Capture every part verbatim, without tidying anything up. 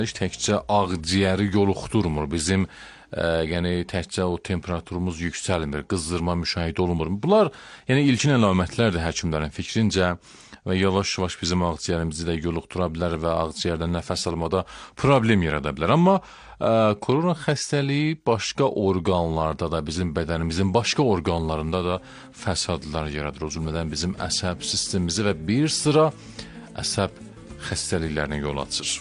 Təkcə ağciyəri yoluxdurmur, bizim ə, yəni təkcə o temperaturumuz yüksəlmir, qızdırma müşahidə olunmur. Bunlar yəni ilkin əlamətlərdir həkimlərin fikrincə və yavaş-yavaş bizim ağciyərimizi də yoluxdura bilər və ağciyərdən nəfəs almada problem yarada bilər. Amma ə, korona xəstəliyi başqa orqanlarda da, bizim bədənimizin başqa orqanlarında da fəsadlar yaradır. O cümlədən bizim əsəb sistemimizi və bir sıra əsəb xəstəliklərinə yol açır.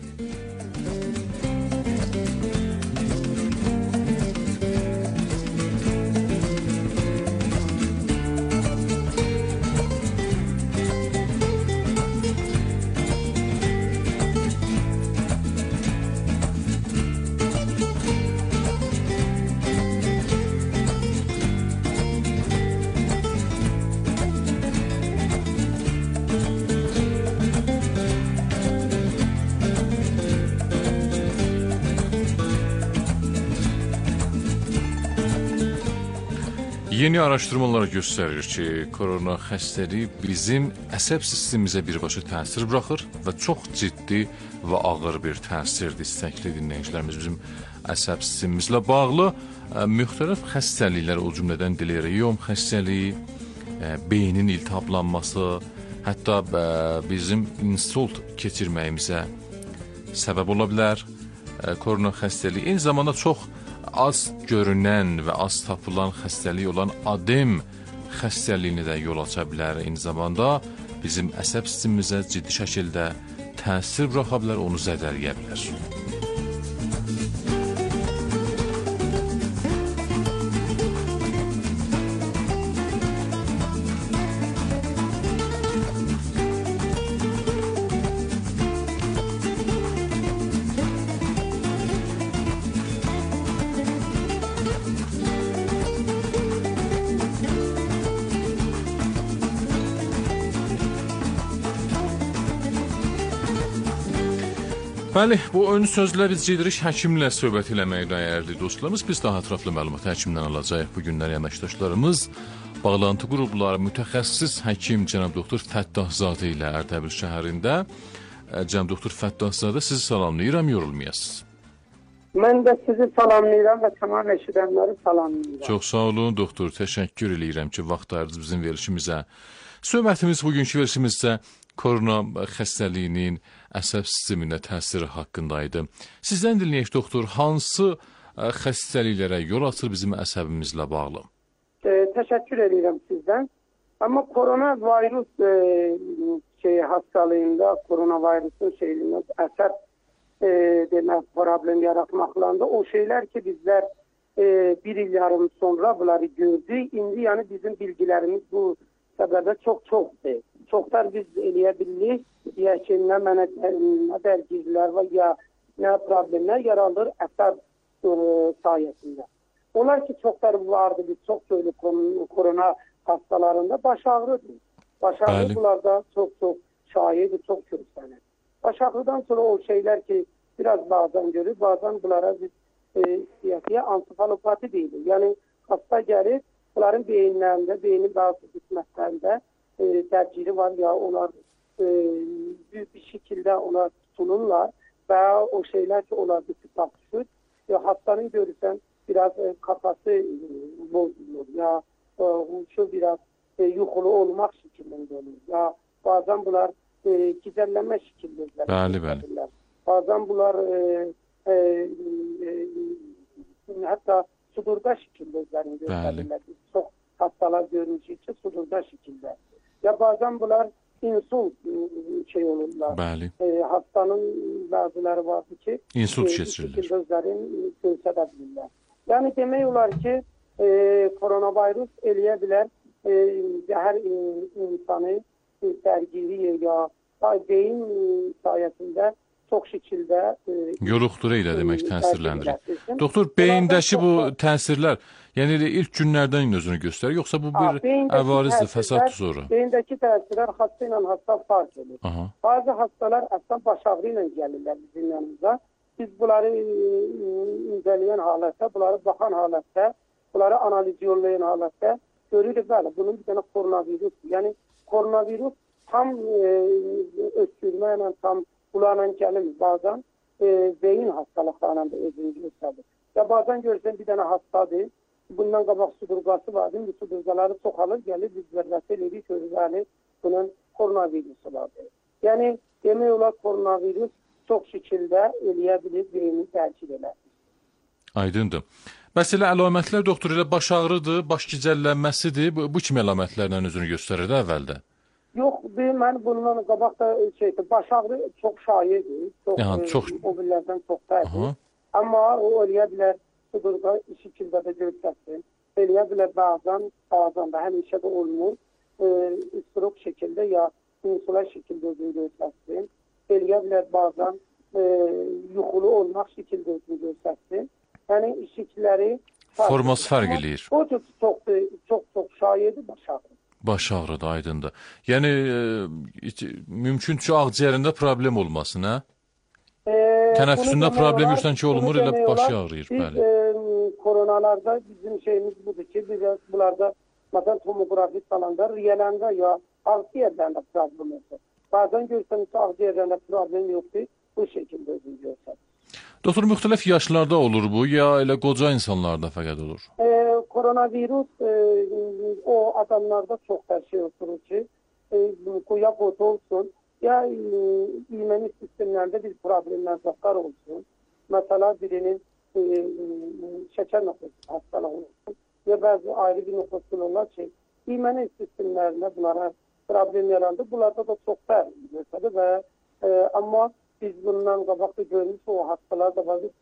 Yeni araşdırmalar göstərir ki, korona xəstəliyi bizim əsəb sistemimizə birbaşa təsir buraxır və çox ciddi və ağır bir təsirdir. İstəkli dinləyicilərimiz, bizim əsəb sistemimizlə bağlı ə, müxtəlif xəstəliklər, o cümlədən delirium xəstəliyi, ə, beynin iltihablanması, hətta ə, bizim insult keçirməyimizə səbəb ola bilər. Ə, korona xəstəliyi eyni zamanda çox az görünən və az tapılan xəstəlik olan adem xəstəliyini də yol aça bilər. Eyni zamanda bizim əsəb sistemimizə ciddi şəkildə təsir buraxa bilər, onu zədələyə bilər. Bəli, bu ön sözlə biz gedirik həkimlə söhbət eləməyə dəyərli dostlarımız. Biz daha ətraflı məlumat həkimdən alacağıq. Bu günlər əməkdaşlarımız bağlantı qrupları mütəxəssis həkim cənab doktor Fəttahzadə ilə Ərdəbil şəhərində. Cənab doktor Fəttahzadə, sizi salamlayıram, yorulmayasınız. Mən də sizi salamlayıram və tamam eşidənləri salamlayıram. Çox sağ olun doktor, təşəkkür edirəm ki, vaxt ayırdınız bizim verilişimizə. Söhbətimiz bugünkü verilişimizdə korona xəstəliyinin əsəb sisteminə təsiri haqqındaydı. Sizdən dinləyək doktor, hansı xəstəliklərə yol açır bizim əsəbimizlə bağlı? E, təşəkkür edirəm sizdən. Amma korona virus e, şey, hastalığında, korona virusun şeyində əsəb e, demək, problem yaratmaqlarında o şeylər ki, bizlər e, bir il yarım sonra bunları gördük. İndi yəni bizim bilgilərimiz bu səbəbə çox-çoxdur. Çoxlar biz eləyə bilirik, ya ki, nə mənə nə dərgirlər və ya nə problemlər yaranır əsəb e, sayəsində. Onlar ki, çoxlar vardı, biz çox söylü korona hastalarında baş ağrıdır. Baş ağrı bunlarda çox-çox şahidir, çox körsənir. Baş ağrıdan sonra o şeylər ki, biraz bazen görür, bazen bunlara biz e, siyasiyə ansefalopati deyilir. Yəni, hasta gəlir, bunların beyinlərində, beynin bazı qismətlərində E, dərgiri var ya onlar e, büyük bir şekilde ona tutulurlar ve o şeyler ki onlar bir tutak düşür. E, hastanın görürsen biraz e, kafası e, bozulur ya e, huşu biraz e, yuxulu olmak şekilde olur. Ya bazen bunlar e, gizelleme şekilde. Bəli, bəli. Bazen bunlar e, e, e, hatta sudurda şekilde gösterirler. Çok hastalar görünüşü için sudurda şekilde. Ya bazen bunlar insult şey olurlar. E, hastanın bazıları vardı ki insult geçirirler. Gözlerin gösterebilirler. Yani demek olar ki e, koronavirüs eləyə bilər e, her insanı sergiliyor ya beyin sayesinde çok şekilde e, yoluxdur elə demək təsirləndirir. Doktor, beyindəki bu təsirlər yəni ilk günlərdən özünü göstərir, yoxsa bu bir əvarizdir, fəsaddır sonra? Beyindəki təsirlər hasta ilə hasta fark edir. Aha. Bazı hastalar əslən baş ağrı ilə gəlirlər bizim yanımıza. Biz bunları incələyən halətdə, bunları baxan halətdə, bunları analiz yollayan halətdə görürük, bəli, bunun bir dənə koronavirus. Yəni koronavirus tam e, öskürməklə, tam bunlarla gəlir bazen. e, beyin hastalıklarına da özünü göstərir. Ya bazen görürsən bir dənə hastadır, bundan qabaq sudurqası vardı, bu sudurqaları çoxalır, gəlir, biz vərdəsə elədik, görürəli bunun koronavirusu vardır. Yəni, demək olar koronavirus çox şəkildə eləyə bilir, beyni təkid edər. Aydındır. Bəs elə əlamətlər doktor elə baş ağrıdır, baş gicəllənməsidir, bu, bu kimi əlamətlərlə özünü göstərir əvvəldə? Yox, mən bundan qabaq da şeydir, baş ağrı çox şairdir, çox, yəni, çox... E, o billərdən çox fərqdir. Amma o eləyə bilər, sudurqa şəkildə də göstərsin, eləyə bilər bəzən, bəzən də həmişə də olmur, e, istirok şəkildə ya insula şəkildə özünü göstərsin, eləyə bilər bəzən e, yuxulu olmaq şəkildə özünü göstərsin. Yəni, işçiləri... Forması fərq eləyir. O çox, çox, çox, çox şairdir, baş ağrı. Baş ağrıdır, aydındır. Yəni, e, mümkün ki, ağciyərində problem olmasın, hə? E, Tənəffüsündə problem yoxsan ki, olmur, elə baş ağrıyır. Biz bəli. E, koronalarda bizim şeyimiz budur ki, biraz bunlarda, məsələn, tomografi salanda, riyələndə ya ağciyərlərində problem yoxdur. Bazen görsən ki, ağciyərlərində problem yoxdur, bu şəkildə özünü görsək. Doktor, müxtəlif yaşlarda olur bu, ya elə qoca insanlarda fəqət olur? E, koronavirus e, o adamlarda çox hər şey oturur ki, e, ya qota olsun, ya e, immuni sistemlərdə bir problemlər zəfqar olsun. Məsələ birinin e, şəkər nöqtəsi hastalığı olsun, ya bəzi ayrı bir nöqtəsi olar ki, immuni sistemlərində bunlara problem yarandı. Bunlarda da çox fərqlidir və e, amma biz bundan qabaq da görmüş o hastalar da bazı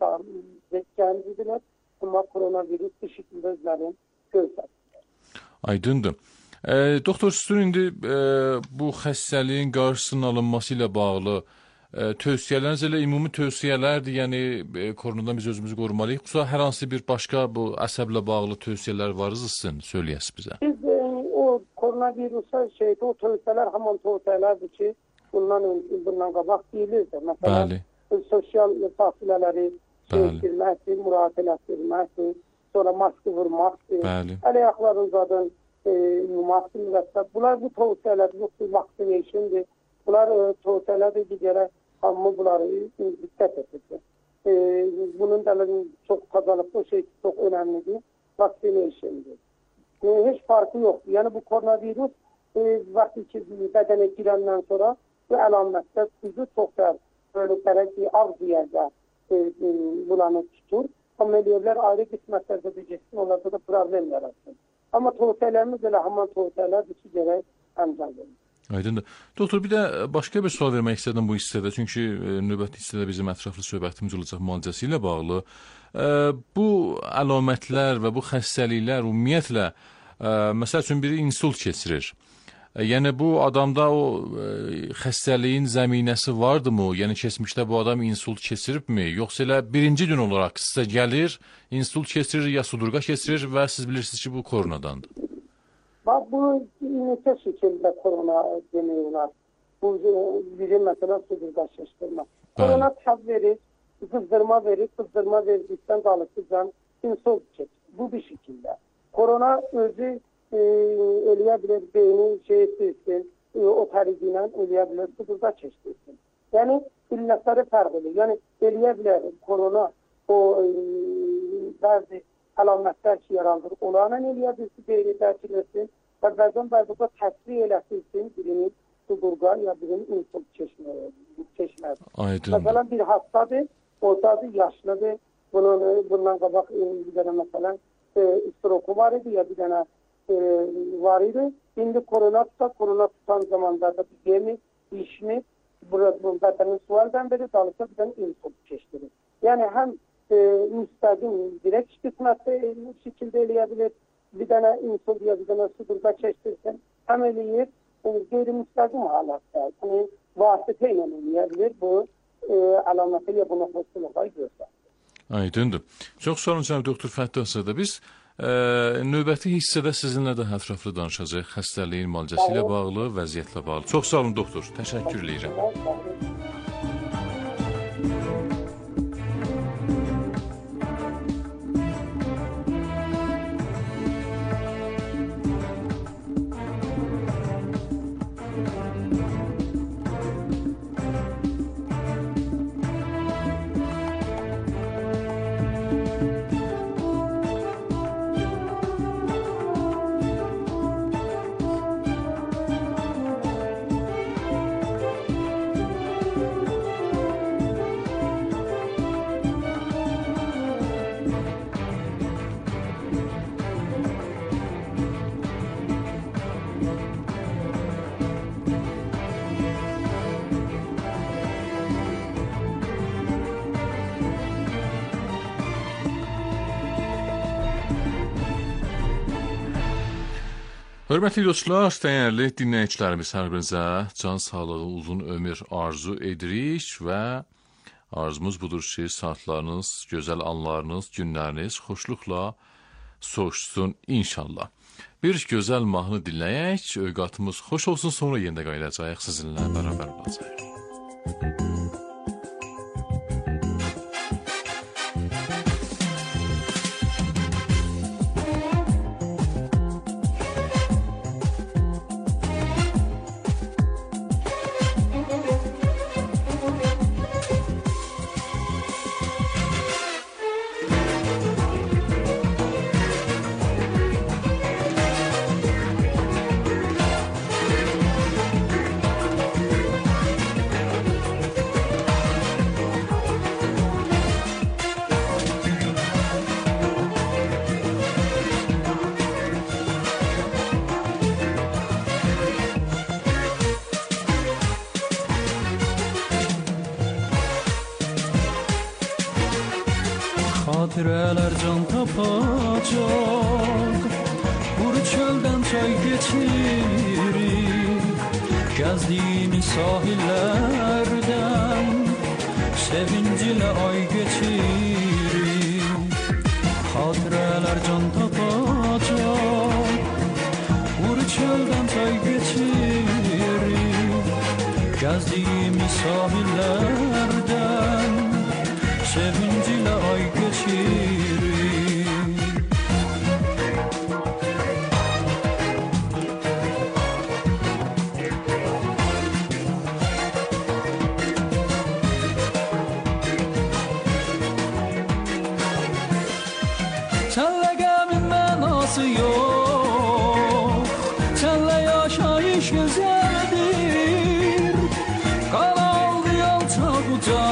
gəncdirlər, amma koronavirus bu şəkildə özlərini göstərir. Aydındır. E, doktor, sizin indi e, bu xəstəliyin qarşısının alınması ilə bağlı e, tövsiyələriniz elə ümumi tövsiyələrdir, yəni e, koronadan biz özümüzü qorumalıyıq, yoxsa hər hansı bir başqa bu əsəblə bağlı tövsiyələr varız sizin, söyləyəsiz bizə? Biz e, o koronavirusa şeydə o tövsiyələr haman tövsiyələrdir ki, bundan öncə, bundan qabaq deyilirdi. Məsələn, sosial fasilələri şeydirməkdir, mürafiələtdirməkdir, sonra maskı vurmaqdır, əl ayaqların zadın e, yumaqdır, müvəssət. Bunlar bu tövsiyələr, yoxdur, vaksinationdir. Bunlar e, tövsiyələrdir, digərə hamı bunları diqqət edir. E, bunun da çox qazalıqlı şey çox önəmlidir, vaksinationdir. E, heç farkı yoxdur. Yəni bu koronavirus e, vaxtı ki, bədənə girəndən sonra bu əlamətlər sizi çox da böyle tərək ki, ağziyərdə e, e, bulanı tutur. Ameliyevlər ayrı qismətlərdə de geçsin, onlarda da problem yaratsın. Amma tövsiyələrimiz elə haman tövsiyələrdir ki, gərək əmzal verir. Aydındır. Doktor, bir də başqa bir sual vermək istədim bu hissədə, çünki e, növbəti hissədə bizim ətraflı söhbətimiz olacaq müalicəsi ilə bağlı. E, bu əlamətlər və bu xəstəliklər ümumiyyətlə, e, məsəl üçün biri insult keçirir. Yəni bu adamda o e, xəstəliyin zəminəsi vardımı? Yəni keçmişdə bu adam insult keçiribmi? Yoxsa elə birinci gün olaraq sizə gəlir, insult keçirir ya sudurqa keçirir və siz bilirsiniz ki, bu koronadandır? Bax, bu neçə şəkildə korona demək olar. Bu biri məsələn sudurqa keçirmə. Korona tab verir, qızdırma verir, qızdırma verdikdən qalıqsızdan insult keçir. Bu bir şəkildə. Korona özü E, eləyə bilər beyni şey etdirsin, e, o təriqi ilə eləyə bilər sudurqa keçdirsin. Yəni, illətləri fərqlidir. Yəni, eləyə bilər korona o e, bəzi əlamətlər ki, yarandır. Onlarla eləyə bilsin, beyni dərk etsin və bəzən bəzən təsvir eləsin birinin sudurqa ya birinin insult keçmədir. Məsələn, bir hastadır, ortadır, yaşlıdır. Bunun, bundan qabaq bir dənə məsələn e, istroku var idi ya bir dənə E, var idi. İndi korona tutar, korona tutan zamanlarda bir yemi, işmi, burada bədənin sualdan beri dalıqda bir dənə insult keçdirir. Yəni, həm e, müstəqim direkt qismətdə şəkildə eləyə bilir, bir dənə insult ya bir dənə sudurqa keçdirsin, həm eləyir, e, qeyri-müstəqim halətdə, yəni, vasitə ilə eləyə bilir, bu e, əlaməti ilə buna xoşluğa göstərir. Aydındır. Çox sağ olun, cənab doktor Fəttah Sədə. Biz e, növbəti hissədə sizinlə də ətraflı danışacaq xəstəliyin müalicəsi ilə bağlı, vəziyyətlə bağlı. Çox sağ olun, doktor. Təşəkkür edirəm. Hörmətli dostlar, dəyərli dinləyicilərimiz, hər birinizə can sağlığı, uzun ömür arzu edirik və arzumuz budur ki, saatlarınız, gözəl anlarınız, günləriniz xoşluqla soğuşsun inşallah. Bir gözəl mahnı dinləyək, övqatımız xoş olsun, sonra yenə qayıdacağıq, sizinlə bərabər olacaq. Xatirələr can tapacaq, quru çöldən çay geçirik, gəzdiyimiz sahillərdən sevincilə ay geçirik. Xatirələr can tapacaq, quru çöldən çay geçirik, gəzdiyimiz sahillərdən sevincilə ay geçirik. Sənlə qəmin mənası yox, sənlə yaşayış gözəldir, qalandı yalçaq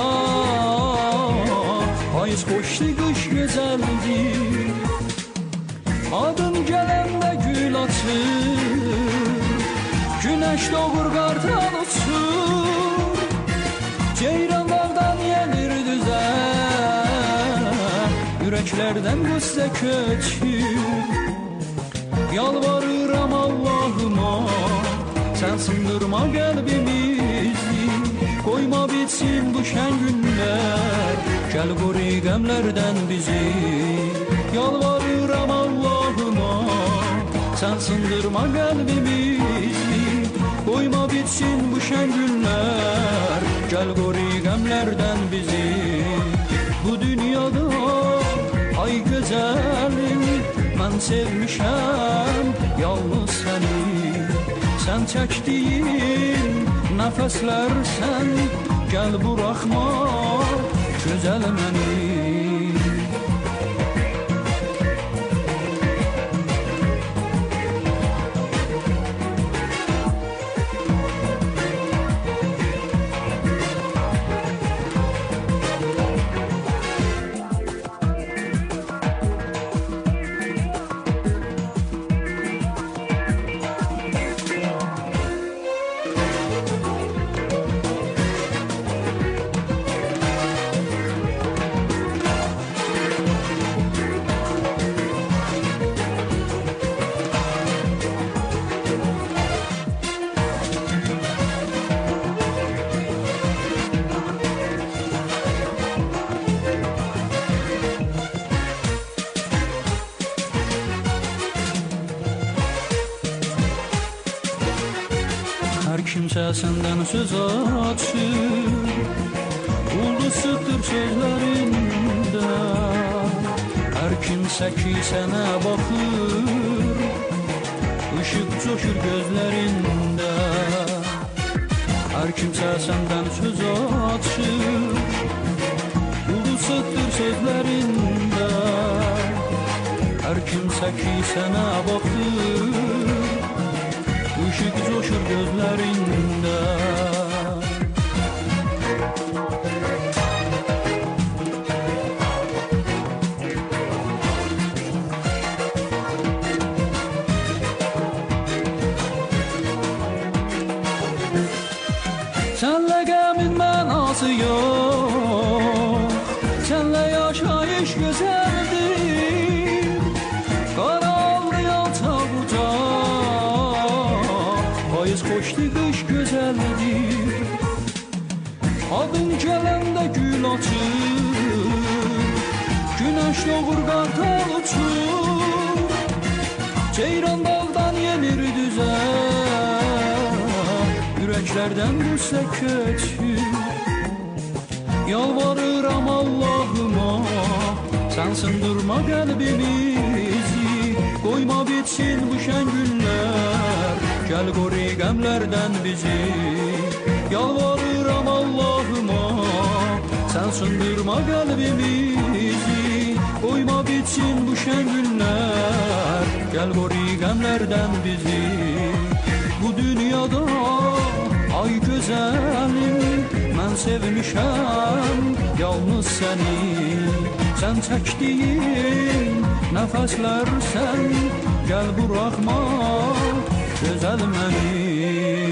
ucaq, payız xoşlu qış gözəldir. Adın gələndə gül açır, günəş doğur qartal uçur, ceyran dağdan yelir düzər, ürəklərdən qüssə köçür. Yalvarıram Allahıma, sən sındırma qəlbimizi, qoyma bitsin bu şən günlər, gəl qoru qəmlərdən bizi. Yalvarıram Allahıma, sən sındırma qəlbimizi, qoyma bitsin bu şən günlər, gəl qoru qəmlərdən bizi. Bu dünyada ay gözəlim, mən sevmişəm yalnız səni, sən çəkdiyin nəfəslər sən, gəl buraxma gözəl məni. Hər kimsə səndən söz açır, ulduzdur sözlərində, hər kimsə ki sənə baxır, ışıq coşur gözlərində. Hər kimsə səndən söz açır, ulduzdur sözlərində, hər kimsə ki sənə baxır, ışık coşur gözlərində. Sənlə qəmin mənası yox, sənlə yaşayış gözəldir, qaranlıq yalçaq ucaq, keçdi qış gözəldir. Adın gələndə gül açır, günəş doğur qartal uçur. Ceyran dağdan yenir düzə, ürəklərdən qüssə keçir. Yalvarıram Allahıma, sən sındırma qəlbimizi, qoyma bitsin bu şən günlər, gəl qoru qəmlərdən bizi. Yalvarıram Allahıma, sən sındırma qəlbimizi, qoyma bitsin bu şən günlər, gəl qoru qəmlərdən bizi. Bu dünyada ay gözəlim, mən sevmişəm yalnız səni. Sən çəkdiyin nəfəslər sən, gəl buraxma gözəl məni.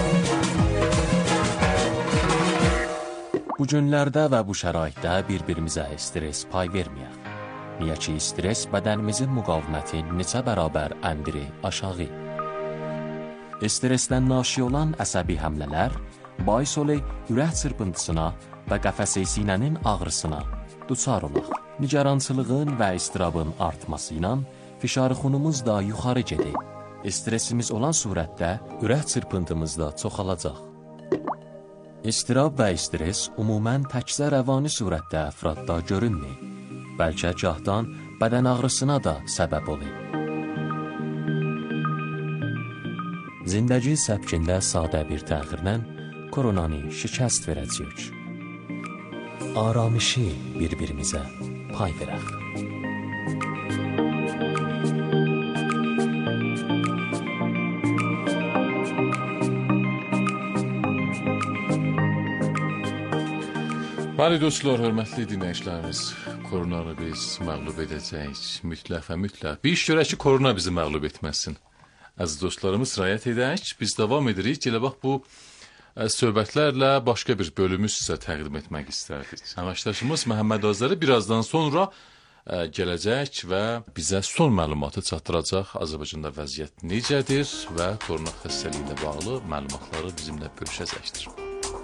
Bu günlərdə və bu şəraitdə bir-birimizə stres pay verməyək. Niyə ki, stres bədənimizin müqaviməti neçə bərabər əndiri aşağı. Stresdən naşi olan əsəbi həmlələr bais ola ürək çırpıntısına və qəfəsi sinənin ağrısına duçar olaq. Nigarançılığın və istirabın artması ilə fişarı xunumuz da yuxarı gedir. Stresimiz olan surətdə ürək çırpıntımız da çoxalacaq. İstirab və stres umumən təkcə rəvani surətdə əfradda görünmür. Bəlkə gahdan bədən ağrısına da səbəb olur. Zindəgi səbkində sadə bir təxirlə koronanı şikəst verəcəyik. Aramışı bir-birimizə pay verək. Bəli dostlar, hörmətli dinləyicilərimiz, koronanı biz məğlub edəcəyik, mütləq və mütləq. Bir iş görək ki, korona bizi məğlub etməsin. Əziz dostlarımız, rayət edək, biz davam edirik. Elə bax, bu söhbətlərlə başqa bir bölümü sizə təqdim etmək istərdik. Əməkdaşımız Məhəmməd Azəri birazdan sonra gələcək və bizə son məlumatı çatdıracaq. Azərbaycanda vəziyyət necədir və korona xəstəliyi ilə bağlı məlumatları bizimlə bölüşəcəkdir.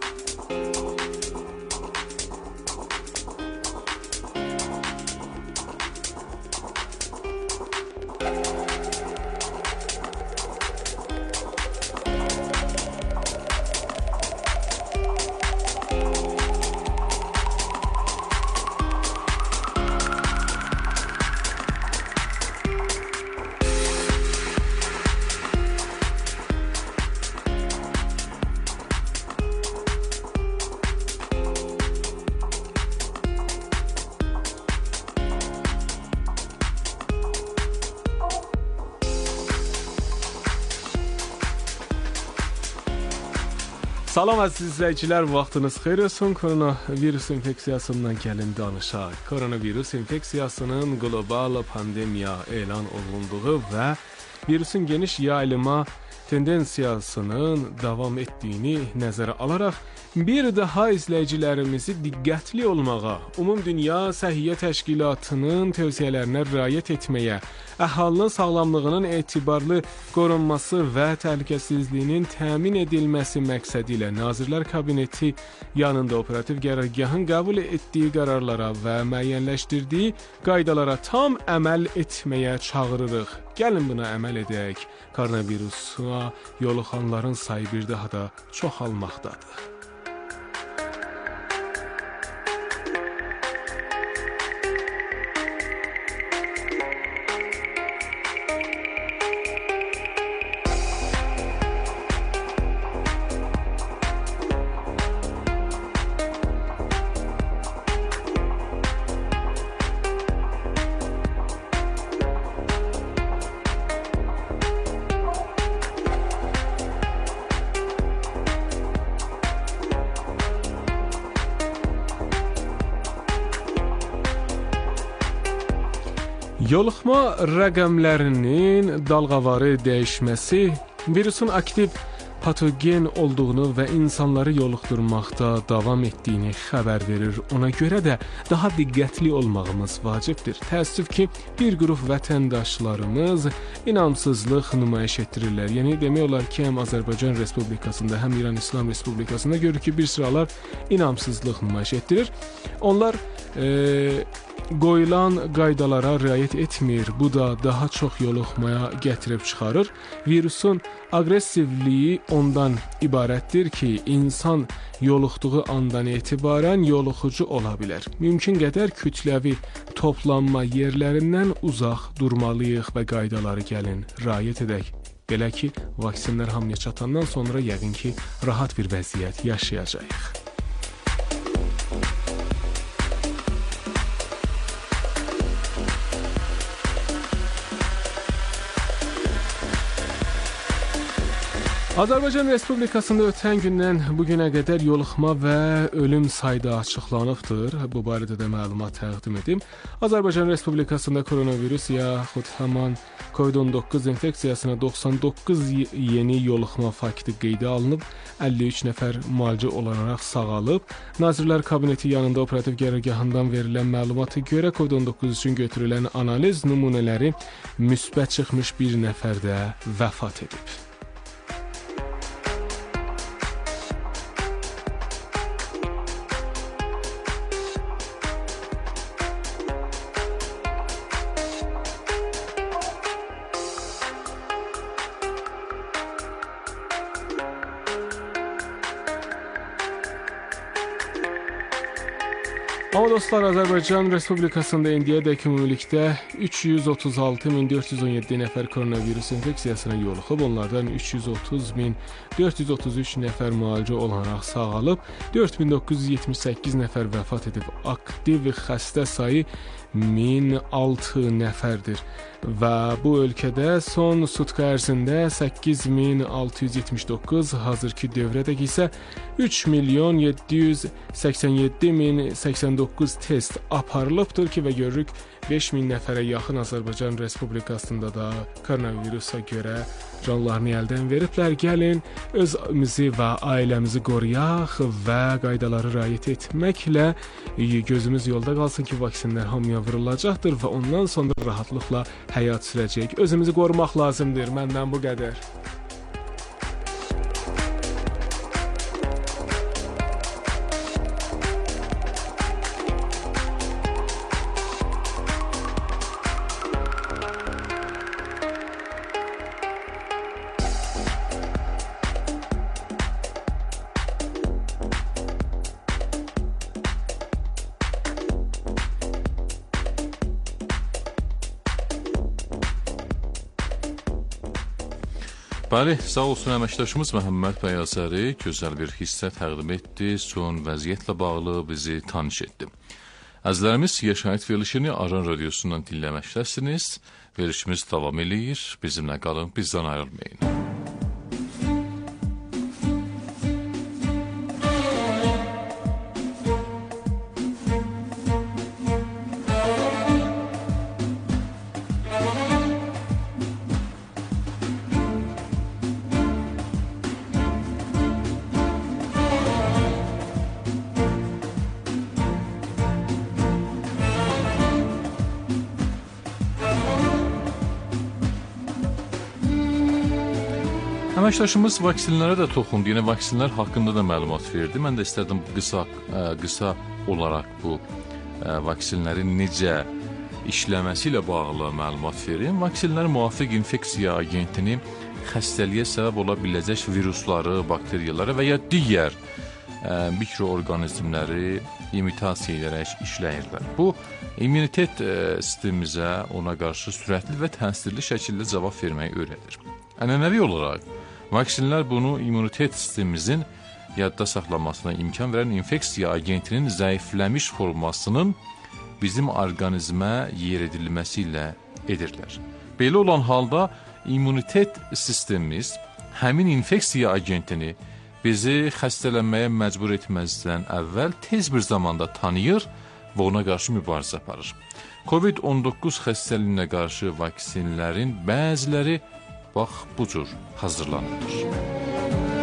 Salam əziz izləyicilər, vaxtınız xeyir olsun. Koronavirus infeksiyasından gəlin danışaq. Koronavirus infeksiyasının qlobal pandemiya elan olunduğu və virusun geniş yayılma tendensiyasının davam etdiyini nəzərə alaraq bir daha izləyicilərimizi diqqətli olmağa, Ümumdünya Səhiyyə Təşkilatının tövsiyələrinə riayət etməyə, əhalinin sağlamlığının etibarlı qorunması və təhlükəsizliyinin təmin edilməsi məqsədi ilə Nazirlər Kabineti yanında operativ qərargahın qəbul etdiyi qərarlara və müəyyənləşdirdiyi qaydalara tam əməl etməyə çağırırıq. Gəlin buna əməl edək. Koronavirusa yoluxanların sayı bir daha da çoxalmaqdadır. Yoluxma rəqəmlərinin dalğavarı dəyişməsi virusun aktiv patogen olduğunu və insanları yoluxdurmaqda davam etdiyini xəbər verir. Ona görə də daha diqqətli olmağımız vacibdir. Təəssüf ki, bir qrup vətəndaşlarımız inamsızlıq nümayiş etdirirlər. Yəni demək olar ki, həm Azərbaycan Respublikasında, həm İran İslam Respublikasında görürük ki, bir sıralar inamsızlıq nümayiş etdirir. Onlar e, qoyulan qaydalara riayət etmir. Bu da daha çox yoluxmaya gətirib çıxarır. Virusun aqressivliyi ondan ibarətdir ki, insan yoluxduğu andan etibarən yoluxucu ola bilər. Mümkün qədər kütləvi toplanma yerlərindən uzaq durmalıyıq və qaydaları gəlin riayət edək. Belə ki, vaksinlər hamıya çatandan sonra yəqin ki, rahat bir vəziyyət yaşayacağıq. Azərbaycan Respublikasında ötən gündən bugünə qədər yoluxma və ölüm sayda açıqlanıbdır. Bu barədə də məlumat təqdim edim. Azərbaycan Respublikasında koronavirus yaxud həman COVID on doqquz infeksiyasına doxsan doqquz yeni yoluxma fakti qeydə alınıb. əlli üç nəfər müalicə olunaraq sağalıb. Nazirlər Kabineti yanında operativ qərargahından verilən məlumata görə COVID on doqquz üçün götürülən analiz nümunələri müsbət çıxmış bir nəfər də vəfat edib. Amma dostlar, Azərbaycan Respublikasında indiyədək ümumilikdə üç yüz otuz altı min dörd yüz on yeddi nəfər koronavirus infeksiyasına yoluxub, onlardan üç yüz otuz min dörd yüz otuz üç nəfər müalicə olunaraq sağalıb, dörd min doqquz yüz yetmiş səkkiz nəfər vəfat edib. Aktiv xəstə sayı min altı nəfərdir və bu ölkədə son sutka ərzində səkkiz min altı yüz yetmiş doqquz, hazırki dövrədək isə üç milyon yeddi yüz səksən yeddi min səksən doqquz test aparılıbdır ki, və görürük beş min nəfərə yaxın Azərbaycan Respublikasında da koronavirusa görə canlarını əldən veriblər. Gəlin özümüzü və ailəmizi qoruyaq və qaydaları riayət etməklə gözümüz yolda qalsın ki, vaksinlər hamıya vurulacaqdır və ondan sonra rahatlıqla həyat sürəcək. Özümüzü qorumaq lazımdır. Məndən bu qədər. Bəli, sağ olsun əməkdaşımız Məhəmməd Bəyazəri gözəl bir hissə təqdim etdi, son vəziyyətlə bağlı bizi tanış etdi. Əzlərimiz, Yaşayət verilişini Aran Radiosundan dinləməkdəsiniz. Verilişimiz davam edir. Bizimlə qalın, bizdən ayrılmayın. Əməkdaşımız vaksinlərə də toxundu, yəni vaksinlər haqqında da məlumat verdi. Mən də istərdim qısa, qısa olaraq bu vaksinlərin necə işləməsi ilə bağlı məlumat verim. Vaksinlər müvafiq infeksiya agentini xəstəliyə səbəb ola biləcək virusları, bakteriyaları və ya digər mikroorqanizmləri imitasiya edərək işləyirlər. Bu, immunitet sistemimizə ona qarşı sürətli və təsirli şəkildə cavab verməyi öyrədir. Ənənəvi olaraq, vaksinlər bunu immunitet sistemimizin yadda saxlamasına imkan verən infeksiya agentinin zəifləmiş formasının bizim orqanizmə yeridilməsi ilə edirlər. Belə olan halda immunitet sistemimiz həmin infeksiya agentini bizi xəstələnməyə məcbur etməzdən əvvəl tez bir zamanda tanıyır və ona qarşı mübarizə aparır. COVID on doqquz xəstəliyinə qarşı vaksinlərin bəziləri bax bu cür hazırlanılır.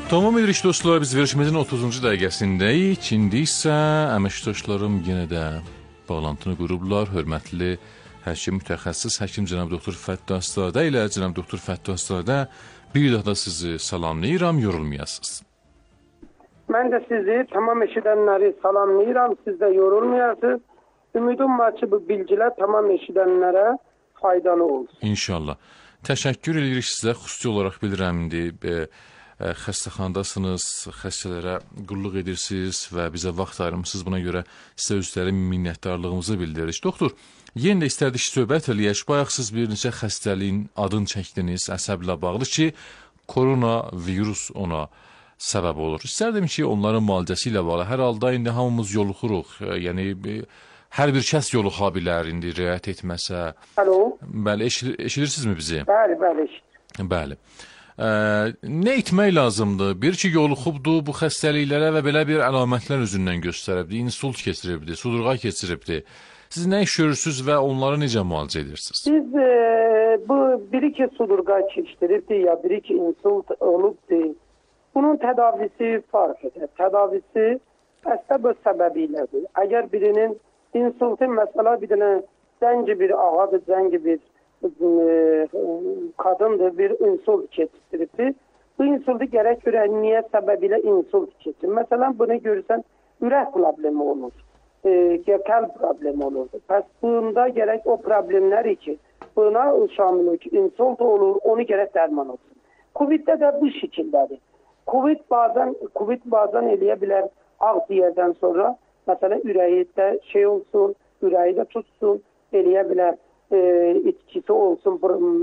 Tamam edirik dostlar, biz verişimizin otuzuncu dəqiqəsindəyik. İndi isə əməkdaşlarım yenə də bağlantını qurublar. Hörmətli həkim mütəxəssis həkim cənab doktor Fəttah Astadə ilə cənab doktor Fəttah Astadə bir daha da sizi salamlayıram, yorulmayasınız. Mən də sizi tamam eşidənləri salamlayıram, siz də yorulmayasınız. Ümidim var ki, bu bilgilər tamam eşidənlərə faydalı olsun. İnşallah. Təşəkkür edirik sizə, xüsusi olaraq bilirəm indi e, xəstəxanadasınız, xəstələrə qulluq edirsiniz və bizə vaxt ayırmısınız. Buna görə sizə özləri minnətdarlığımızı bildiririk. Doktor, yenə də istərdik söhbət eləyək. Bayaq siz bir neçə xəstəliyin adını çəkdiniz, əsəblə bağlı ki, koronavirus ona səbəb olur. İstərdim ki, onların müalicəsi ilə bağlı. Hər halda indi hamımız yoluxuruq. Yəni, hər bir kəs yoluxa bilər indi riayət etməsə. Alo. Bəli, eşidir, eşidirsinizmi bizi? Bəli, bəli. Bəli. Ə, nə etmək lazımdır? Bir ki, yoluxubdur bu xəstəliklərə və belə bir əlamətlər özündən göstəribdir. İnsult keçiribdir, sudurğa keçiribdir. Siz nə iş görürsünüz və onları necə müalicə edirsiniz? Biz e, bu biri ki sudurğa keçiribdir ya biri ki insult olubdur. Bunun tədavisi fark edir. Tədavisi əsəb səbəbiylədir. Əgər birinin insultu, məsələ bir dənə zəngi bir ağadır, zəngi bir e, kadındır, bir insult keçiribdir. Bu insultu gərək ürəkliyə səbəbilə insult keçir. Məsələn, bunu görürsən, ürək problemi olur, e, qəlb problemi olur. Pəs bunda gərək o problemləri ki, buna şamil olur ki, insult olur, onu gərək dərman olsun. Covid'də də bu şəkildədir. Covid bazen Covid bazen eləyə bilər ağciyərdən sonra, məsələn ürəkdə şey olsun, ürəyi də tutsun, eləyə bilər e, itkisi olsun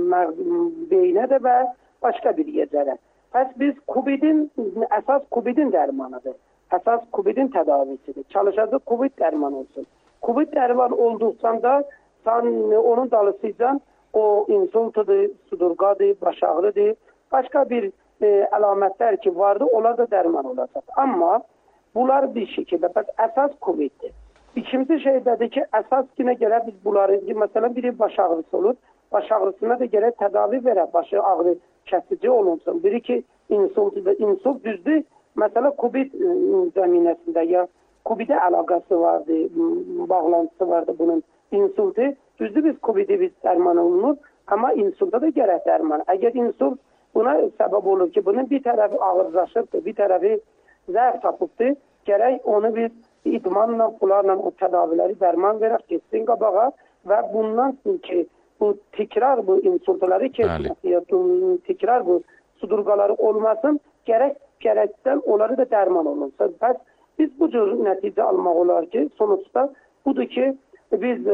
beynə də və başqa bir yerlərə. Pəs biz Covid'in əsas Covid'in dərmanıdır. Əsas Covid'in tədavisidir. Çalışacaq Covid dərman olsun. Covid dərman olduqdan da sən onun dalısıyla o insultudur, sudurqadır, baş ağrıdır, başqa bir E, əlamətlər ki vardı, onlar da dərman olacaq. Amma bunlar bir şəkildə, bəs əsas Covid'dir. İkinci şeydədir ki, əsas yine gərək biz bunları, məsələn biri baş ağrısı olur, baş ağrısına da gərək tədavi verək, başı ağrı kəsici olunsun. Biri ki insult, insult düzdür, məsələn Covid zəminəsində ya Covid'e əlaqəsi vardı, bağlantısı vardı bunun insultu. Düzdür biz Covid'i biz dərman olunur, amma insulta da gərək dərman. Əgər insult buna səbəb olur ki, bunun bir tərəfi ağırlaşıbdır, bir tərəfi zəif tapıbdır. Gərək onu biz idmanla, pularla o tədaviləri dərman verək, geçsin qabağa və bundan ki, bu tekrar bu insultları keçməsi, ya tekrar bu sudurqaları olmasın, gərək gərəkdən onları da dərman olunsun. Bəs biz bu cür nəticə almaq olar ki, sonuçta budur ki, biz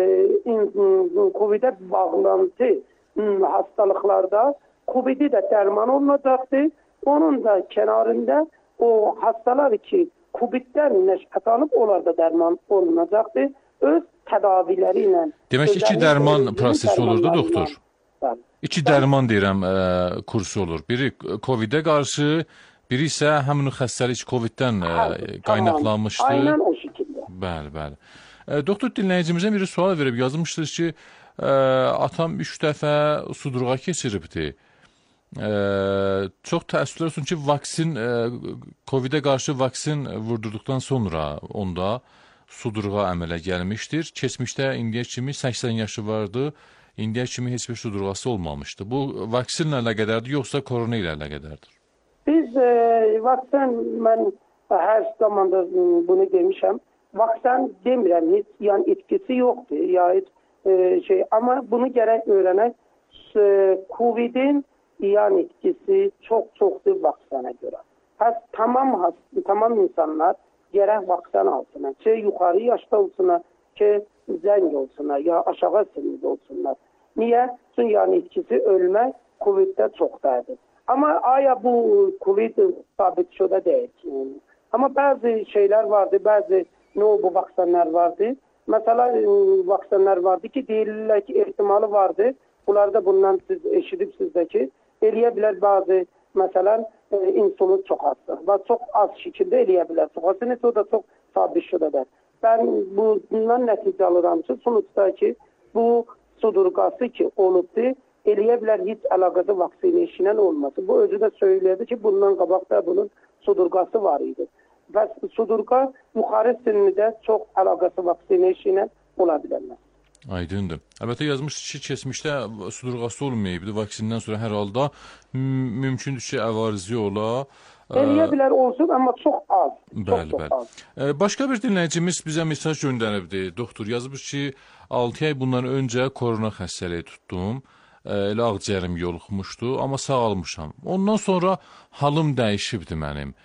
e, Covid'e bağlantı hastalıklarda Covid'i de dərman olunacaqdır. Onun da kənarında o hastalar ki Covid'dən nəşət alıb, onlar da dərman olunacaqdır. Öz tədaviləri ilə. Demək ki, iki dərman prosesi olur da doktor. İki dərman deyirəm, ə, kursu olur. Biri Covid'e qarşı, biri isə həmin xəstəlik Covid'dən ə, qaynaqlanmışdı. Aynen o şekilde. Bəli, bəli. Ə, doktor, dinləyicimizə bir sual verib yazmışdır ki, ə, atam üç dəfə sudurğa keçiribdi. Ee, çox təəssüflər olsun ki, vaksin, e, Covid'e qarşı vaksin vurdurduqdan sonra onda sudurğa əmələ gəlmişdir. Keçmişdə indiyə kimi səksən yaşı vardı, indiyə kimi heç bir sudurğası olmamışdı. Bu vaksinlə əlaqədardır, yoxsa korona ilə əlaqədardır? Biz e, vaksin, mən hər zamanda bunu demişəm, vaksin demirəm, heç yəni etkisi yoxdur, ya heç e, şey, amma bunu gərək öyrənək. E, Covid'in yan etkisi çok çoktur vaksana göre. Pəs tamam hasta, tamam insanlar gərək vaksan alsınlar. Ki yukarı yaşta olsunlar, ki zəng olsunlar, ya aşağı sinirli olsunlar. Niye? Çünkü yan etkisi ölmək Covid'de çok derdir. Ama aya bu Covid sabit şöyle değil. Ama bazı şeyler vardı, bazı no bu vaksanlar vardı. Mesela vaksanlar vardı ki deyirlər ki ehtimali vardı. Bunlarda bundan siz eşidibsiniz də ki, eləyə bilər bazı, məsələn, e, insult çox azdır. Və çox az şəkildə eləyə bilər. Çox az, o da çox sabit şübhədir. Ben bundan nəticə alıram ki, sonuçta ki, bu sudurqası ki olubdur, eləyə bilər heç əlaqəsi vaksinasiyonla olması. Bu özü də söyləyirdi ki, bundan qabaq da bunun sudurqası var idi. Və sudurqa yuxarı sinirdə çox əlaqəsi vaksinasiyonla ola bilərlər. Aydındır. Əlbəttə yazmışdı ki, keçmişdə sudurqası olmayıbdı. Vaksindən sonra hər halda mümkündür ki, əvarizli ola. Eləyə bilər olsun, amma çox az. Bəli, çox, bəli. Çox az. Başqa bir dinləyicimiz bizə mesaj göndəribdi. Doktor yazmış ki, altı ay bundan öncə korona xəstəliyi tutdum. Elə ağciyərim yoluxmuşdu, amma sağalmışam. Ondan sonra halım dəyişibdi mənim.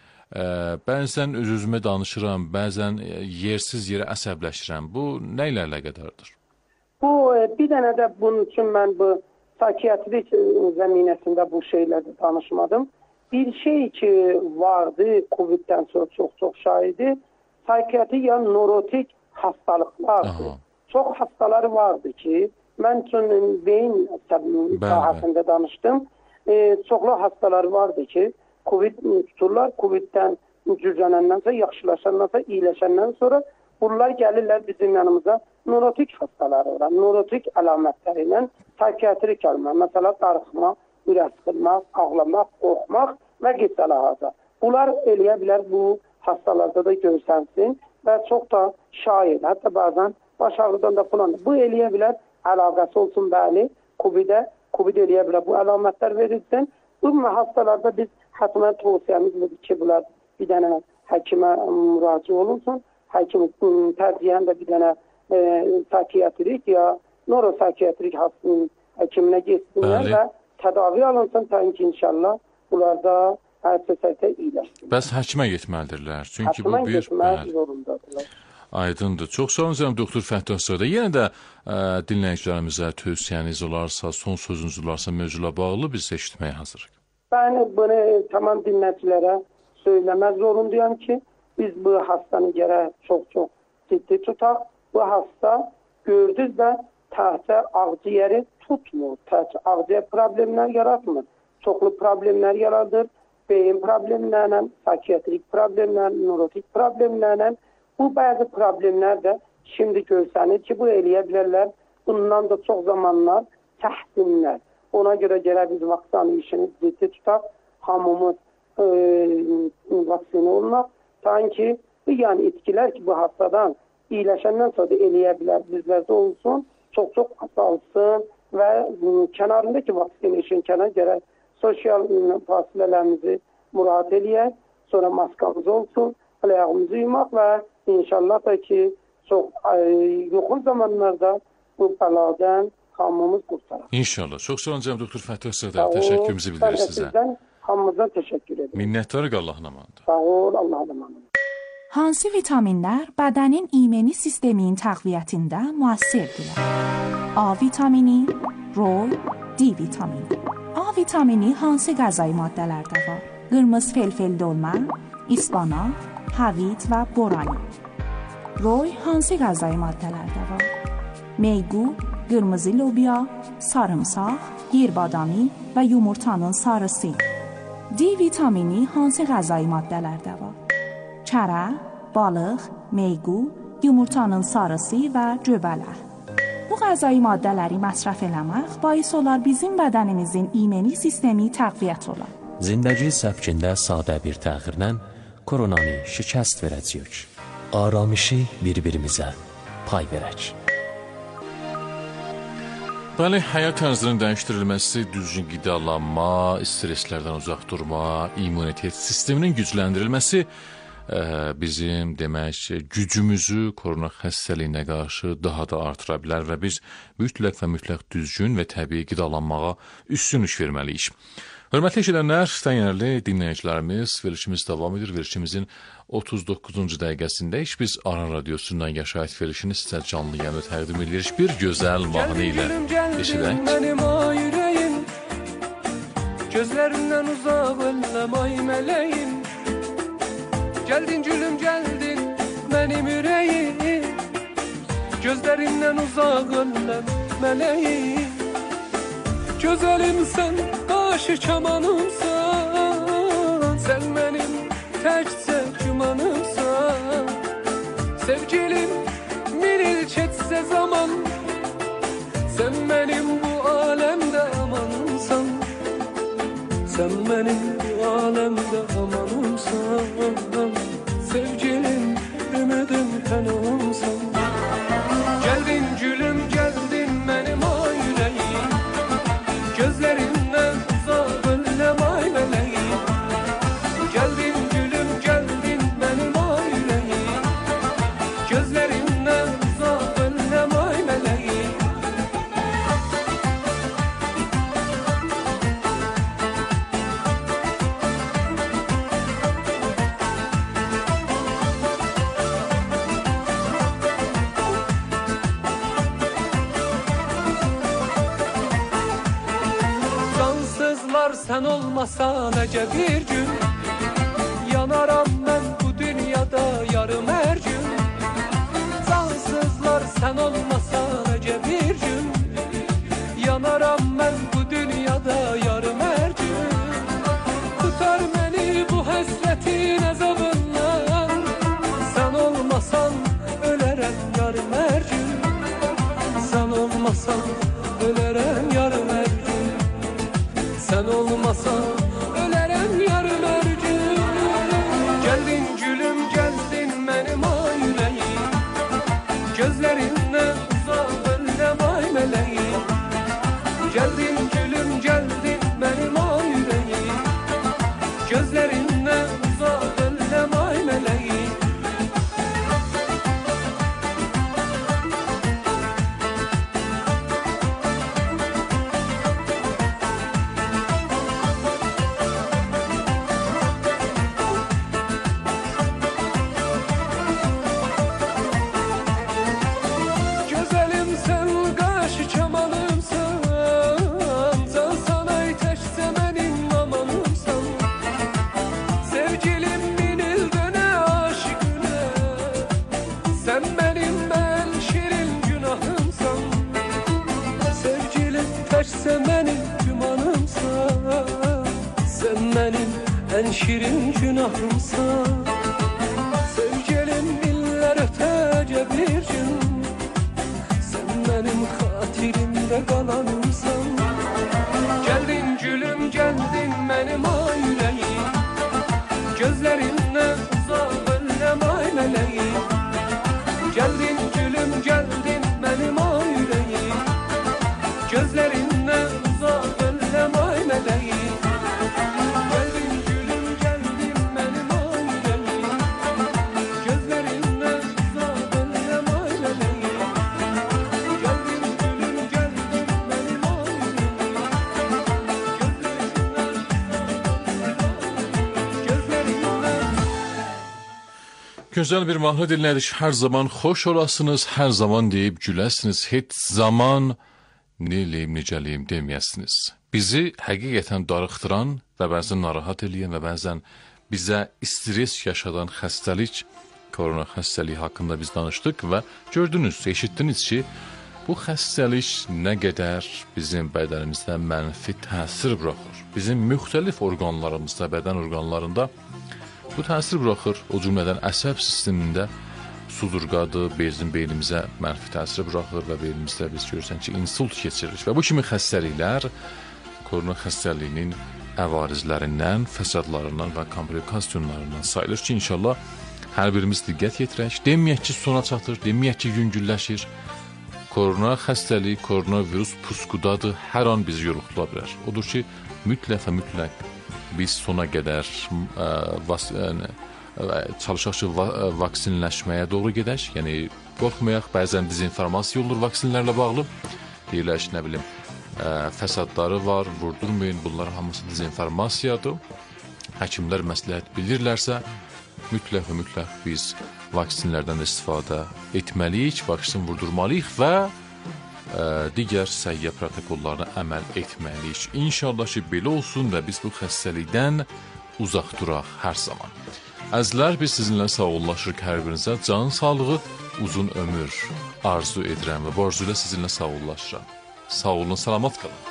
Bəzən öz-özümə danışıram, bəzən yersiz yerə əsəbləşirəm. Bu nə ilə əlaqədardır? Bu, bir dənə də bunun üçün mən bu psikiatrik zəminəsində bu şeylərdə danışmadım. Bir şey ki vardı, Covid'dən sonra çox-çox şahidi, psikiatrik ya nörotik hastalıqlardır. Aha. Çox hastaları vardı ki, mən üçün beyin sahəsində danışdım. E, çoxlu hastaları vardı ki, Covid tuturlar, Covid'dən cürcənəndən sonra, yaxşılaşandan sonra, iyiləşəndən sonra bunlar gəlirlər bizim yanımıza nörotik hastaları var. Nörotik əlamətləri ilə psikiatrik almaq, məsələ darıxmaq, ürək sıxılmaq, ağlamaq, qorxmaq və qısalığa. Bunlar eləyə bilər bu hastalarda da görsənsin və çox da şair, hətta bəzən baş ağrıdan da falan. Bu eləyə bilər əlaqəsi olsun, bəli, Covid-ə, Covid eləyə bilər bu əlamətlər verilsin. Bu hastalarda biz hətmən tövsiyəmiz budur ki, bunlar bir dənə həkimə müraciət olunsun. Həkim tərcihən də bir dənə e, psikiatrik ya nöropsikiatrik həkiminə getsinlər və tədavi alınsın, təbii inşallah bunlarda hər səsətə iyiləşsin. Bəs həkimə getməlidirlər. Çünki həkimə bu bir getmək zorundadırlar. Aydındır. Çox sağ olun canım doktor Fəttah Sərdə. Yenə də ə, dinləyicilərimizə tövsiyəniz olarsa, son sözünüz olarsa mövzula bağlı biz eşitməyə hazırıq. Ben bunu tamam dinləyicilərə söyləmək zorundayım ki, biz bu hastanı gərək çox-çox ciddi tutaq. Bu hasta gördünüz də təhcə ağciyəri tutmur, təhcə ağciyər problemlər yaratmır. Çoxlu problemlər yaradır, beyin problemlərlə, psikiatrik problemlərlə, nörotik problemlərlə. Bu bəzi problemlər də şimdi görsənir ki, bu eləyə bilərlər. Bundan da çox zamanlar təhsinlər. Ona görə gərək biz vaksin işini ciddi tutaq, hamımız e, vaksin olmaq. Sanki bu yəni itkilər ki, bu hastadan iyiləşəndən sonra da eləyə bilər bizlərdə olsun, çox-çox azalsın və kənarındakı vaksin işin kənar gərək sosial fasilələrimizi müraciət eləyək, sonra maskamız olsun, ayağımızı yumaq və inşallah da ki, çox yoxun zamanlarda bu bəladan hamımız qurtaraq. İnşallah. Çox sağ olun cənab doktor Fəttah Sərdə. Təşəkkürümüzü bildirir sizə. Sizdən hamımızdan təşəkkür ederim. Minnətdarıq Allahın amanında. Sağ ol, Allahın amanında. Hansı vitaminlər bədənin imuni sisteminin təqviyyətində müəssirdirlər? A vitamini, roy, D vitamini. A vitamini hansı qəzai maddələrdə var? Qırmızı felfel dolma, ispanaq, havit və borani. Roy hansı qəzai maddələrdə var? Meygu, qırmızı lobya, sarımsaq, yerbadamı və yumurtanın sarısı. D vitamini hansı qəzai maddələrdə var? Çərə, balıq, meygu, yumurtanın sarısı və göbələk. Bu qəzai maddələri məsrəf eləmək bais olar bizim bədənimizin imuni sistemi təqviyyət olar. Zindəgi səfkində sadə bir təxirlə koronanı şikəst verəcəyik. Aramışı bir-birimizə pay verək. Bəli, həyat tərzinin dəyişdirilməsi, düzgün qidalanma, stresslərdən uzaq durma, immunitet sisteminin gücləndirilməsi bizim demək gücümüzü korona xəstəliyinə qarşı daha da artıra bilər və biz mütləq və mütləq düzgün və təbii qidalanmağa üstünlük verməliyik. Hörmətli eşidənlər, dəyərli dinləyicilərimiz, verilişimiz davam edir. Verilişimizin otuz doqquzuncu dəqiqəsindəyik. Biz Aran Radiosundan yaşayış verilişini sizə canlı yayımda təqdim edirik. Bir gözəl mahnı ilə eşidək. Mənim ay ürəyim, gözlərindən uzaq elləm ay mələyim. Gəldin gülüm, gəldin mənim ürəyim, gözlərindən uzaq elləm mələyim. Gözəlimsən, qaşı kamanımsan, sən mənim təkcə gümanımsan. Sevgilim, min il keçsə zaman, sən mənim bu aləmdə aman. Sen benim bu alemde amanımsan, sevgilim, ümidim, kanımsan. Geldin gülüm, geldin benim ay yüreğim, gözlerinden uzak önlem ay meleğim. Geldin gülüm, geldin benim ay yüreğim, gözlerinden uzak önlem ay meleğim. Sen olmasan nece bir gün, yanaram ben bu dünyada yarım her gün. Cansızlar sen olmasan nece bir gün, yanaram ben bu dünyada yarım her gün. Tutar beni bu hasretin azabından, sen olmasan ölerem yarım her gün. Sen olmasan ölerem yarım her gün. Sen olmasan ölerem yarım her gün. Geldin gülüm, geldin benim ay yüreğim, gözlerinden uzak önlem ay meleğim. Geldin gülüm, geldin benim ay yüreğim, gözlerinden uzak önlem ay meleğim. En şirin günahımsa, sevgilim iller ötece bir gün. Sen benim hatirimde kalanımsan. Geldin gülüm, geldin benim ay yüreğim, gözlerinden uzak önlem ay meleğim. Geldin gülüm, geldin benim ay yüreğim, gözlerinden uzak önlem ay meleğim. Güzel bir mahnı dinledik. Her zaman hoş olasınız, her zaman deyip güləsiniz. Hiç zaman neliyim, necəliyim deməyəsiniz. Bizi həqiqətən darıxdıran və bəzən narahat eləyən və bəzən bizə stres yaşadan xəstəlik, korona xəstəliyi haqqında biz danışdıq və gördünüz, eşitdiniz ki, bu xəstəlik nə qədər bizim bədənimizdə mənfi təsir buraxır. Bizim müxtəlif orqanlarımızda, bədən orqanlarında bu təsir buraxır, o cümlədən əsəb sistemində sudurqadır, bezin beynimizə mənfi təsir buraxır və beynimizdə biz görürsən ki, insult keçiririk. Və bu kimi xəstəliklər korona xəstəliyinin əvarizlərindən, fəsadlarından və komplikasiyalarından sayılır ki, inşallah hər birimiz diqqət yetirək. Deməyək ki, sona çatır, deməyək ki, yüngülləşir. Korona xəstəliyi, koronavirus puskudadır, hər an bizi yoruxdura bilər. Odur ki, mütləq və mütləq biz sona qədər ə, vas, ə, çalışaq ki, va, ə, vaksinləşməyə doğru gedək. Yəni, qorxmayaq, bəzən dezinformasiya olur vaksinlərlə bağlı. Deyirlər ki, nə bilim, ə, fəsadları var, vurdurmayın, bunlar hamısı dezinformasiyadır. Həkimlər məsləhət bilirlərsə, mütləq və mütləq biz vaksinlərdən də istifadə etməliyik, vaksin vurdurmalıyıq və ə, digər səhiyyə protokollarına əməl etməliyik. İnşallah ki, belə olsun və biz bu xəstəlikdən uzaq duraq hər zaman. Əzlər, biz sizinlə sağollaşırıq, hər birinizə can sağlığı, uzun ömür arzu edirəm və bu arzu ilə sizinlə sağollaşıram. Sağ olun, salamat qalın.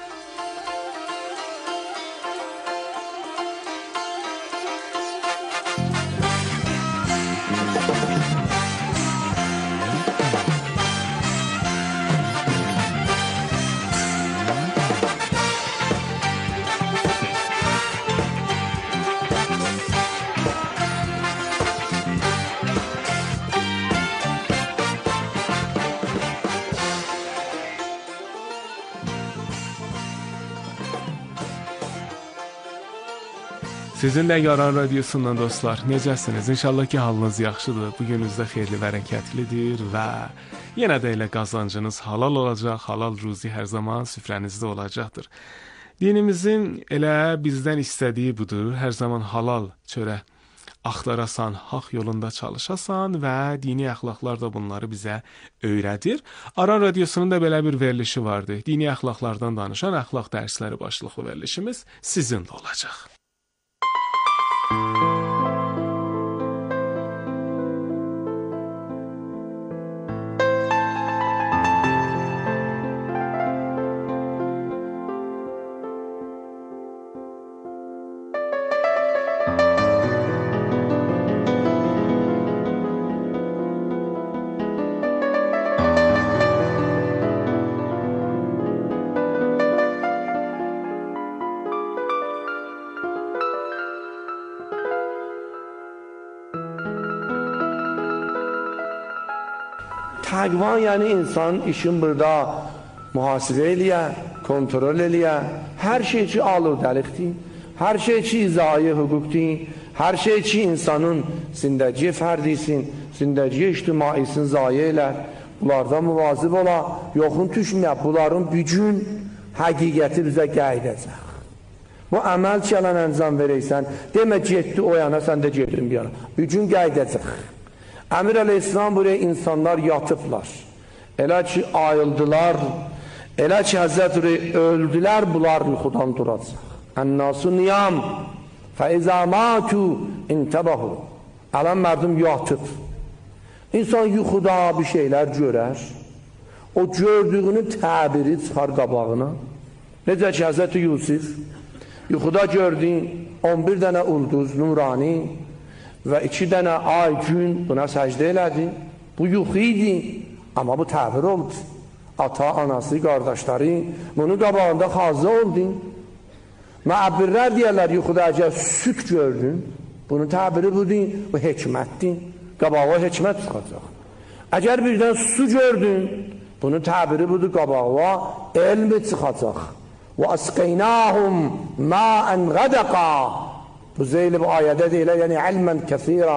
Sizin də Yaran Radiosundan dostlar, necəsiniz? İnşallah ki, halınız yaxşıdır, bu gününüzdə xeyirli və hərəkətlidir və yenə də elə qazancınız halal olacaq, halal ruzi hər zaman süfrənizdə olacaqdır. Dinimizin elə bizdən istədiyi budur, hər zaman halal çörə axtarasan, haqq yolunda çalışasan və dini əxlaqlar da bunları bizə öyrədir. Aran Radiosunun da belə bir verilişi vardı. Dini əxlaqlardan danışan əxlaq dərsləri başlıqlı verilişimiz sizinlə olacaq. Təqva yəni insan işin burada mühasibə eləyə, kontrol eləyə, hər şey ki aludəlikdir, hər şey ki izai hüquqdir, hər şey ki insanın zindəciyə fərdisin, zindəciyə ictimaisin zayi elər, bunlardan müvazib ola, yoxun düşməyək, bunların bücün həqiqəti bizə qəydəcək. Bu əməl ki, alən əncam verəysən, demə getdi o yana, sən də getdin bir yana, bücün qəydəcək. Əmir əleyhissalam buraya insanlar yatıblar. Elə ki ayıldılar, elə ki Həzrət-i öldülər, bunlar yuxudan duracaq. Ən-nasu niyam, fə-izə matu intəbəhu. Ələn mərdum yatıb. İnsan yuxuda bir şeylər görər, o gördüyünü təbiri çıxar qabağına. Necə ki Həzrət-i Yusuf, yuxuda gördüyün on bir dənə ulduz, nurani, və iki dənə ay gün buna səcdə elədi. Bu yuxu idi, amma bu təbir oldu. Ata, anası, qardaşları bunu qabağında xazı oldu. Müəbbirlər deyərlər, yuxuda əgər süt gördün, bunun təbiri budur, bu hekmətdir. Qabağa hekmət çıxacaq. Əgər birdən su gördün, bunun təbiri budur, qabağa elmi çıxacaq. Və əsqeynəhum ma'ən qədəqa. Bu zeyli bu ayədə deyilə, yəni ilmən kəthira.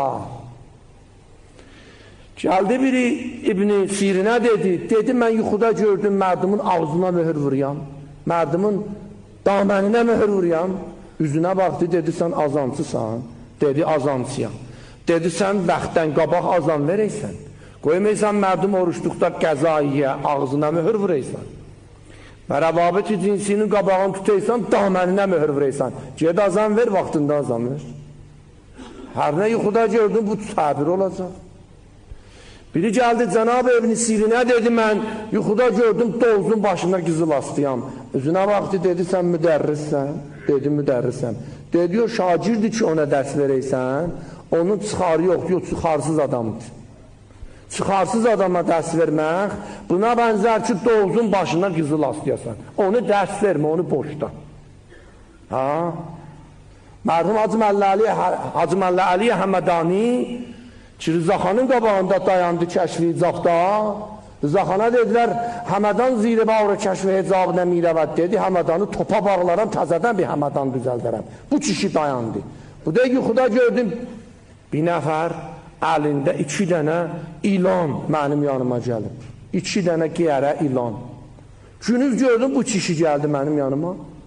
Gəldi biri İbn-i Sirinə dedi, dedi mən yuxuda gördüm, mərdumun ağzına möhür vuruyam, mərdumun daməninə möhür vuruyam, üzünə baxdı, dedi sən azancısan, dedi azancıyam, dedi sən bəxtdən qabaq azan verəysən, qoymaysan mərdum oruçluqda qəzaiyə ağzına möhür vuraysan. Və rəbabət-i cinsinin qabağını tutaysan, daməninə möhür verəysən. Ged azan ver, vaxtında azan ver. Hər nə yuxuda gördün, bu təbir olacaq. Biri gəldi, Cənab-ı İbn-i Sirinə dedi, mən yuxuda gördüm, dozun başına qızıl astıyam. Üzünə vaxtı dedi, sən müdərrissən. Dedi, müdərrissən. Dedi, o şagirdir ki, ona dərs verəysən, onun çıxarı yoxdur, o çıxarsız adamdır. Çıxarsız adama dərs vermək, buna bənzər ki, dozun başına qızıl aslayasan. Onu dərs vermə, onu boşda. Ha? Mərhum Hacı Məllə Əli Həmədani ki, Rızaxanın qabağında dayandı kəşfi icabda. Rızaxana dedilər, Həmədan zirə bağırı kəşfi icabına mirəvət dedi, Həmədanı topa bağlaram, təzədən bir Həmədan düzəldərəm. Bu kişi dayandı. Bu da yuxuda gördüm, bir nəfər əlində iki dənə ilan mənim yanıma gəlib. İki dənə qiyərə ilan. Günüz gördüm, bu kişi gəldi mənim yanıma.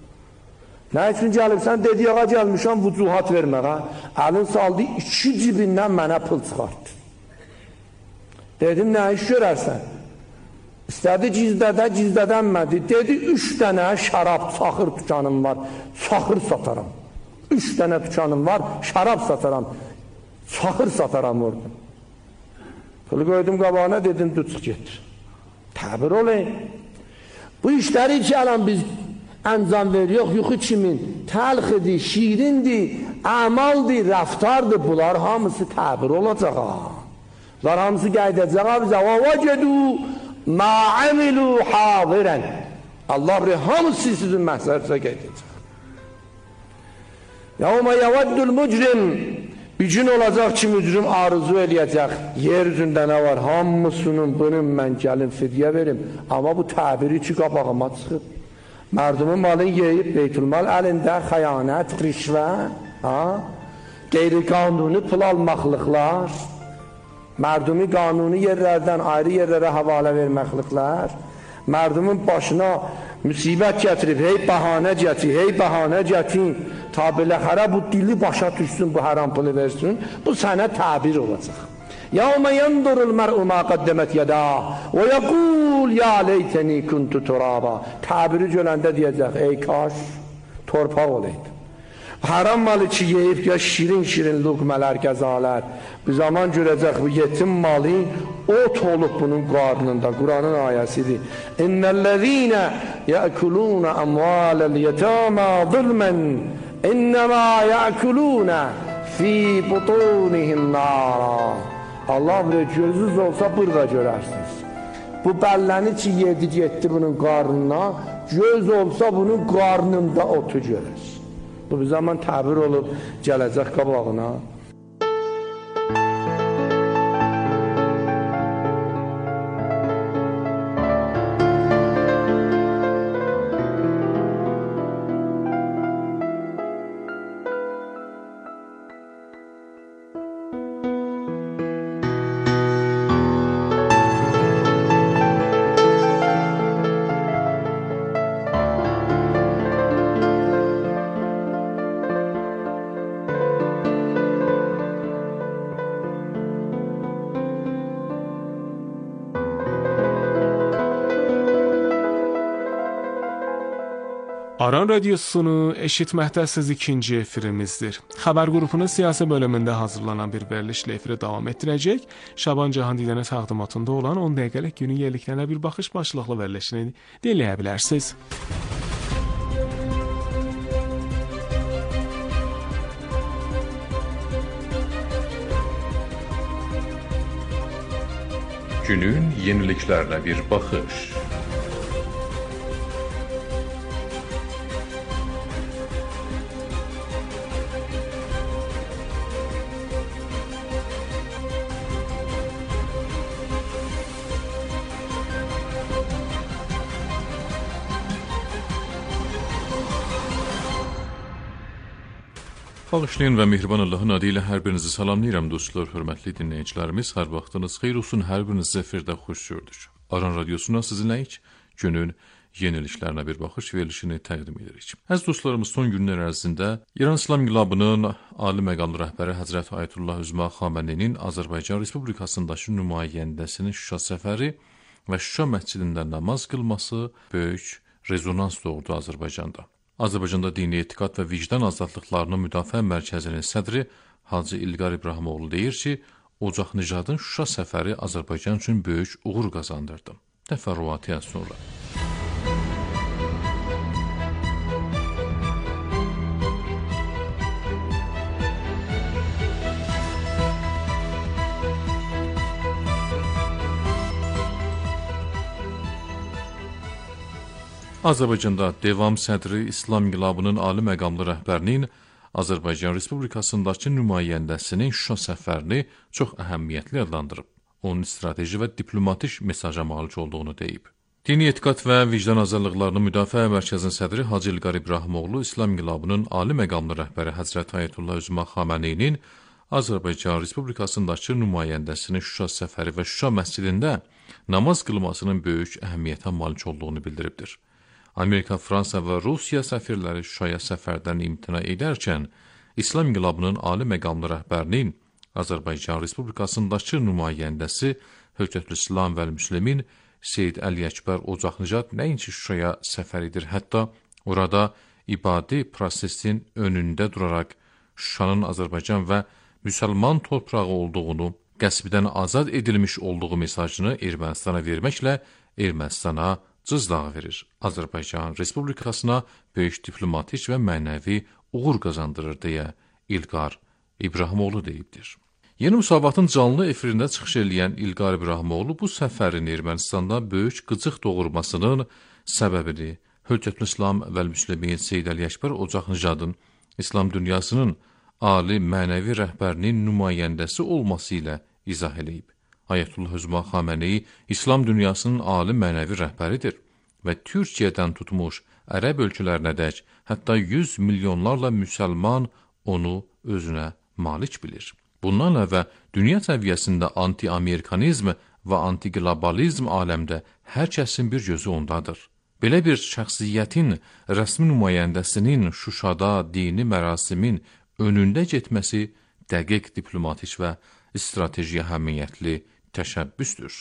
Nə üçün gəlibsən? Dedi, yağa gəlmişəm, vücuhat verməyə. Əlin saldı, iki cibindən mənə pıl çıxartdı. Dedim, nə iş görərsən? İstədi cizdədə, cizdədənmədi. Dedi, üç dənə şərab, çaxır tükanım var, çaxır sataram. Üç dənə tükanım var, şərab sataram. Çaxır sataram orada. Pılı qoydum qabağına, dedim, duçuq getir. Təbir olayım. Bu işləri ki, alən biz əncam veriyoruz, yuxu kimin? Təlxidir, şirindir, əmaldir, rəftardır. Bunlar hamısı təbir olacaq. Bunlar hamısı qeydəcək bizə. Və vəcədu mə əmilu hadirən. Allah bir hamısı sizin məhzərcə qeydəcək. Yəvmə yəvəddül mücrim. Bir gün olacaq ki, mücrim arzu eləyəcək, yer üzündə nə var, hamısının bunun mən gəlin fidyə verim. Amma bu təbiri ki, qabağıma çıxıb. Mərdumun malını yeyib, beytülmal əlində, xəyanət, rişvə, Ha? Qeyri-qanuni pul almaqlıqlar, mərdumi qanuni yerlərdən ayrı yerlərə havalə verməkliklər, mərdumun başına müsibət gətirib, hey bəhanə gətir, hey bəhanə gətir, ta biləxərə bu dili başa düşsün, bu haram pulu versin, bu sənə təbir olacaq. يَوْمَ يَنْدُرُ الْمَرْءُ مَا قَدَّمَتْ يَدَاهُ وَيَقُولُ يَا لَيْتَنِي كُنْتُ تُرَابًا. Təbiri görəndə deyəcək, ey kaş, torpaq olaydı. Haram malı ki yeyib ya şirin-şirin luqmələr, qəzalər. Bir zaman görəcək bu yetim malı ot olub bunun qarnında. Quranın ayəsidir. İnnellezîne ye'kulûne amvâlel yetâmâ zulmen innemâ ye'kulûne fî butûnihim nâra. Allah bilir, gözünüz olsa burada görərsiniz. Bu bəlləni ki yedi getdi bunun qarnına, göz olsa bunun qarnında otu görərsiniz. Bu bir zaman təbir olub gələcək qabağına. Aran Radiosunu eşitməkdəsiz ikinci efirimizdir. Xəbər qrupunun siyasi bölümündə hazırlanan bir verilişlə efiri davam etdirəcək. Şaban Cahan Didənə təqdimatında olan on dəqiqəlik günün yerliklərinə bir baxış başlıqlı verilişini dinləyə bilərsiniz. Günün yeniliklərinə bir baxış. Bağışlayın və mehriban Allahın adı ilə hər birinizi salamlayıram dostlar, hörmətli dinləyicilərimiz. Hər vaxtınız xeyir olsun, hər biriniz zəfirdə xoş gördük. Aran Radiosuna sizinləyik, günün yeniliklərinə bir baxış verilişini təqdim edirik. Əziz dostlarımız, son günlər ərzində İran İslam İnqilabının ali məqamlı rəhbəri Həzrət Ayətullah Üzma Xameneinin Azərbaycan Respublikasındakı nümayəndəsinin Şuşa səfəri və Şuşa məscidində namaz qılması böyük rezonans doğurdu Azərbaycanda. Azərbaycanda dini etiqad və vicdan azadlıqlarının müdafiə mərkəzinin sədri Hacı İlqar İbrahimoğlu deyir ki, Ocaq Nijadın Şuşa səfəri Azərbaycan üçün böyük uğur qazandırdı. Təfərrüatı sonra. Azərbaycanda devam sədri İslam İnqilabının ali məqamlı rəhbərinin Azərbaycan Respublikasındakı nümayəndəsinin Şuşa səfərini çox əhəmiyyətli adlandırıb. Onun strateji və diplomatik mesaja malik olduğunu deyib. Dini etiqad və vicdan azadlıqlarının müdafiə mərkəzinin sədri Hacı İlqar İbrahimoğlu İslam İnqilabının ali məqamlı rəhbəri Həzrət Ayətullah Üzma Xameneinin Azərbaycan Respublikasındakı nümayəndəsinin Şuşa səfəri və Şuşa məscidində namaz qılmasının böyük əhəmiyyətə malik olduğunu bildiribdir. Amerika, Fransa və Rusiya səfirləri Şuşaya səfərdən imtina edərkən, İslam İnqilabının ali məqamlı rəhbərinin Azərbaycan Respublikasındakı nümayəndəsi Hövcətülislam və Müslimin Seyyid Əli Əkbər Ocaqnijad nəinki Şuşaya səfər edir, hətta orada ibadi prosesin önündə duraraq Şuşanın Azərbaycan və müsəlman torpağı olduğunu, qəsbdən azad edilmiş olduğu mesajını Ermənistana verməklə Ermənistana cızdağı verir. Azərbaycan Respublikasına böyük diplomatik və mənəvi uğur qazandırır deyə İlqar İbrahimoğlu deyibdir. Yeni Müsavatın canlı efirində çıxış eləyən İlqar İbrahimoğlu bu səfərin Ermənistanda böyük qıcıq doğurmasının səbəbini Hövcətülislam və Müslimin Seyyid Əli Əkbər Ocaqnijadın İslam dünyasının ali mənəvi rəhbərinin nümayəndəsi olması ilə izah eləyib. Ayətullah Üzma Xameneyi İslam dünyasının ali mənəvi rəhbəridir və Türkiyədən tutmuş ərəb ölkələrinədək, hətta yüz milyonlarla müsəlman onu özünə malik bilir. Bundan əvvəl dünya səviyyəsində anti-amerikanizm və anti-globalizm aləmdə hər kəsin bir gözü ondadır. Belə bir şəxsiyyətin rəsmi nümayəndəsinin Şuşada dini mərasimin önündə getməsi dəqiq diplomatik və strateji əhəmiyyətli təşəbbüsdür.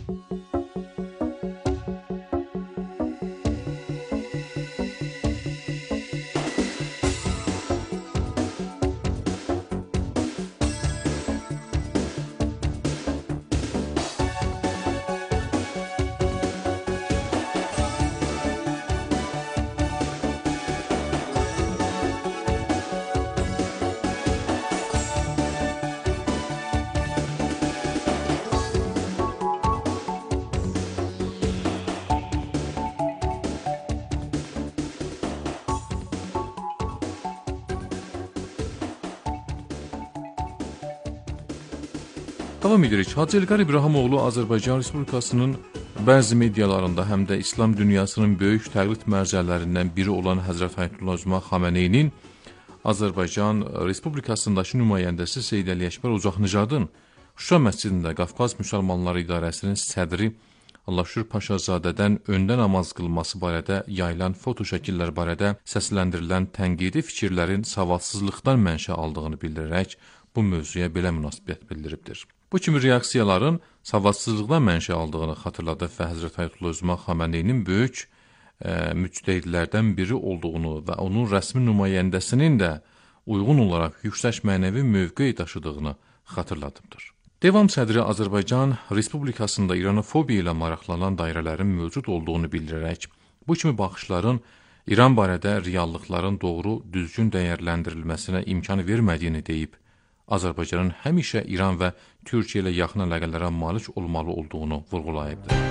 Davam edirik. Hacı İlqar İbrahimoğlu Azərbaycan Respublikasının bəzi medialarında həm də İslam dünyasının böyük təqlid mərcələrindən biri olan Həzrət Ayətullah Üzma Xameneyinin Azərbaycan Respublikasındakı nümayəndəsi Seyid Əli Əkbər Ocaqnicadın Şuşa məscidində Qafqaz Müsəlmanları İdarəsinin sədri Allahşükür Paşazadədən öndə namaz qılması barədə yayılan foto şəkillər barədə səsləndirilən tənqidi fikirlərin savadsızlıqdan mənşə aldığını bildirərək bu mövzuya belə münasibət bildiribdir. Bu kimi reaksiyaların savadsızlıqdan mənşə aldığını xatırladı və Həzrət Ayətullah Üzma Xameneyinin böyük e, müctəhidlərdən biri olduğunu və onun rəsmi nümayəndəsinin də uyğun olaraq yüksək mənəvi mövqe daşıdığını xatırladıbdır. Devam sədri Azərbaycan Respublikasında İranofobiya ilə maraqlanan dairələrin mövcud olduğunu bildirərək, bu kimi baxışların İran barədə reallıqların doğru, düzgün dəyərləndirilməsinə imkan vermədiyini deyib, Azərbaycanın həmişə İran və Türkiyə ilə yaxın əlaqələrə malik olmalı olduğunu vurğulayıbdır.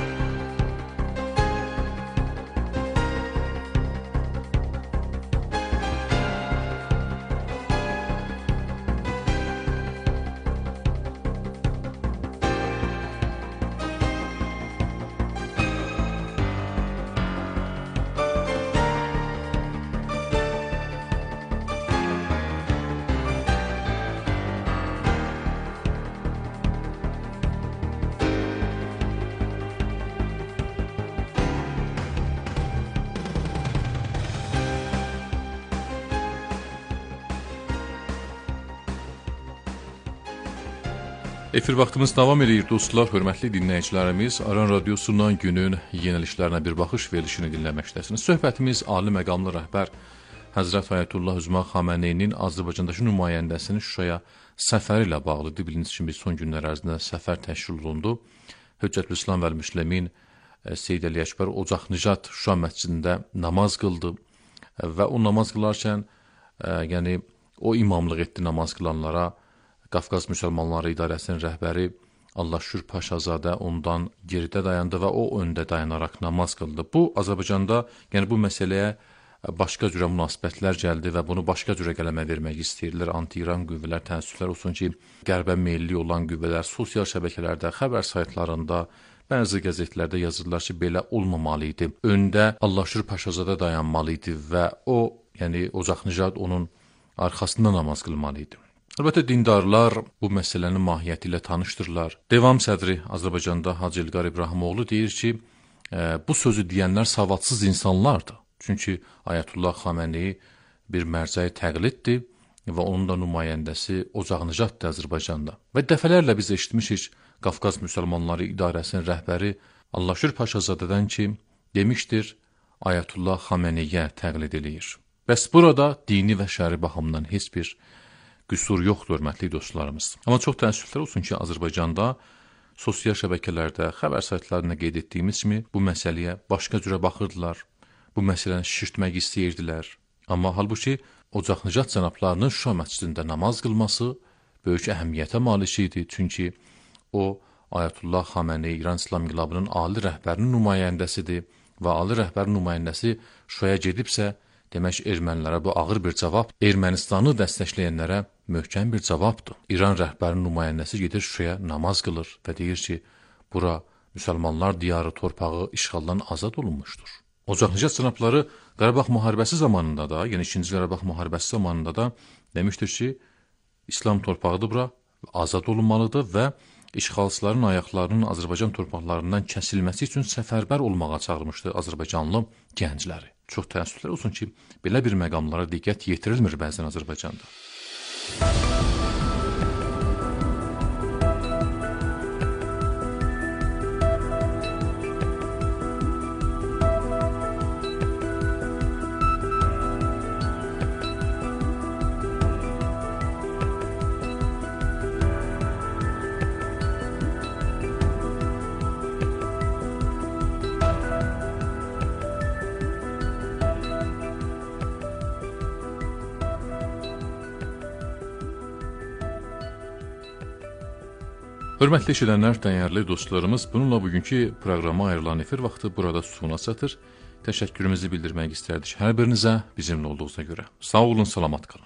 Efir vaxtımız davam edir dostlar, hörmətli dinləyicilərimiz. Aran Radiosundan günün yenilişlərinə bir baxış verilişini dinləməkdəsiniz. Söhbətimiz ali məqamlı rəhbər Həzrət Ayətullah Üzma Xameneyinin Azərbaycandakı nümayəndəsinin Şuşaya səfəri ilə bağlıdır. Bildiğiniz kimi son günlər ərzində səfər təşkil olundu. Hüccətülislam vəl Müsləmin Seyid Əli Əkbər Ocaqnicad Şuşa məscidində namaz qıldı və o namaz qılarkən, yəni o imamlıq etdi namaz qılanlara. Qafqaz Müsəlmanları İdarəsinin rəhbəri Allahşükür Paşazadə ondan geridə dayandı və o öndə dayanaraq namaz qıldı. Bu, Azərbaycanda yəni bu məsələyə başqa cürə münasibətlər gəldi və bunu başqa cürə qələmə vermək istəyirlər. Anti-İran qüvvələr, təəssüflər olsun ki, qərbə meyilli olan qüvvələr sosial şəbəkələrdə, xəbər saytlarında, bəzi qəzetlərdə yazırlar ki, belə olmamalı idi. Öndə Allahşükür Paşazadə dayanmalı idi və o, yəni Ocaqnicad onun arxasında namaz qılmalı idi. Əlbəttə, dindarlar bu məsələnin mahiyyəti ilə tanışdırlar. Devam sədri Azərbaycanda Hacı İlqar İbrahimoğlu deyir ki, e, bu sözü deyənlər savadsız insanlardır. Çünki Ayətullah Xameneyi bir mərcəyi təqliddir və onun da nümayəndəsi Ocaqnicaddır Azərbaycanda. Və dəfələrlə biz eşitmişik Qafqaz Müsəlmanları İdarəsinin rəhbəri Allahşükür Paşazadədən ki, demişdir, Ayətullah Xameneyə təqlid eləyir. Bəs burada dini və şəri baxımdan heç bir qüsur yoxdur, hörmətli dostlarımız. Amma çox təəssüflər olsun ki, Azərbaycanda sosial şəbəkələrdə, xəbər saytlarında qeyd etdiyimiz kimi bu məsələyə başqa cürə baxırdılar, bu məsələni şişirtmək istəyirdilər. Amma halbuki Ocaqnicad cənablarının Şuşa məscidində namaz qılması böyük əhəmiyyətə malik idi. Çünki o, Ayətullah Xameneyi İran İslam İnqilabının ali rəhbərinin nümayəndəsidir və ali rəhbərin nümayəndəsi Şuşaya gedibsə, demək, ermənilərə bu ağır bir cavab, Ermənistanı dəstəkləyənlərə möhkəm bir cavabdır. İran rəhbərinin nümayəndəsi gedir Şuşaya namaz qılır və deyir ki, bura müsəlmanlar diyarı, torpağı işğaldan azad olunmuşdur. Ocaqnicad cənabları Qarabağ müharibəsi zamanında da, yəni ikinci Qarabağ müharibəsi zamanında da Demişdir ki, İslam torpağıdır bura, azad olunmalıdır və işğalçıların ayaqlarının Azərbaycan torpaqlarından kəsilməsi üçün səfərbər olmağa çağırmışdı Azərbaycanlı gəncləri. Çox təəssüflər olsun ki, belə bir məqamlara diqqət yetirilmir bəzən Azərbaycanda. Hörmətli eşidənlər, dəyərli dostlarımız, bununla bugünkü proqrama ayrılan efir vaxtı burada sona çatır. Təşəkkürümüzü bildirmək istərdik hər birinizə bizimlə olduğunuza görə. Sağ olun, salamat qalın.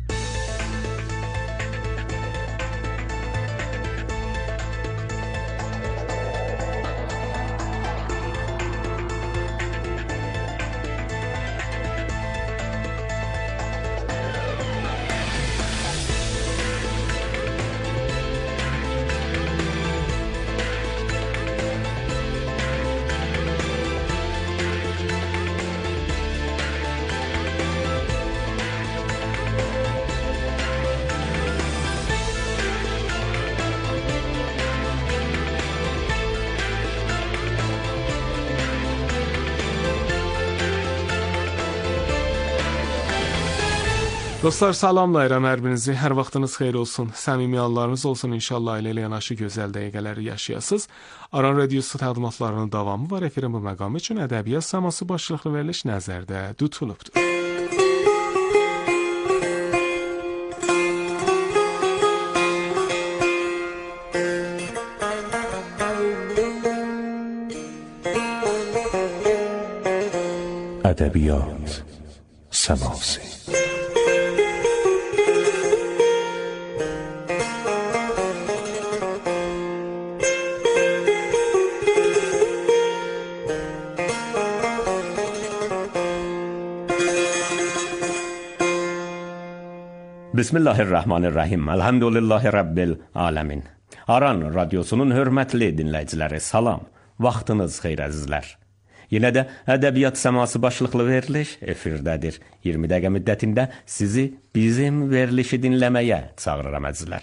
Dostlar, salamlayıram hər birinizi. Hər vaxtınız xeyir olsun. Səmimi hallarınız olsun. İnşallah ailə ilə yanaşı gözəl dəqiqələri yaşayasınız. Aran Radiosu təqdimatlarının davamı var. Efirin bu məqamı üçün ədəbiyyat səması başlıqlı veriliş nəzərdə tutulubdur. Ədəbiyyat səması. Bismillahirrahmanirrahim. Elhamdülillahi Rabbil alemin. Aran Radyosu'nun hörmətli dinləyiciləri, salam. Vaxtınız xeyir əzizlər. Yenə də ədəbiyyat səması başlıqlı veriliş efirdədir. iyirmi dəqiqə müddətində sizi bizim verilişi dinləməyə çağırıram əzizlər.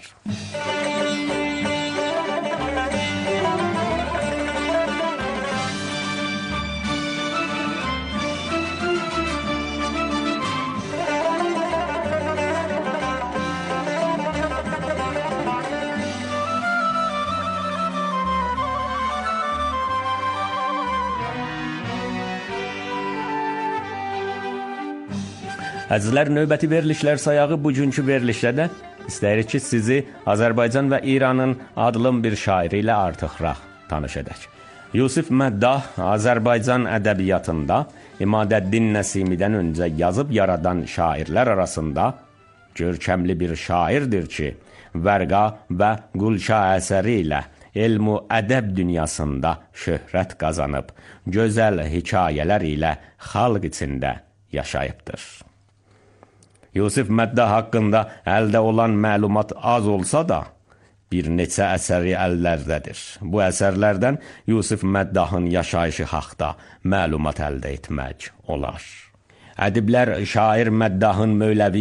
Əzizlər, növbəti verilişlər sayağı bugünkü verilişdə də istəyirik ki, sizi Azərbaycan və İranın adlım bir şairi ilə artıqraq tanış edək. Yusif Məddah Azərbaycan ədəbiyyatında İmadəddin Nəsimidən öncə yazıb yaradan şairlər arasında görkəmli bir şairdir ki, Vərqa və Qulşa əsəri ilə elm-u ədəb dünyasında şöhrət qazanıb, gözəl hekayələr ilə xalq içində yaşayıbdır. Yusif Məddah haqqında əldə olan məlumat az olsa da, bir neçə əsəri əllərdədir. Bu əsərlərdən Yusif Məddahın yaşayışı haqda məlumat əldə etmək olar. Ədiblər şair Məddahın Mövləvi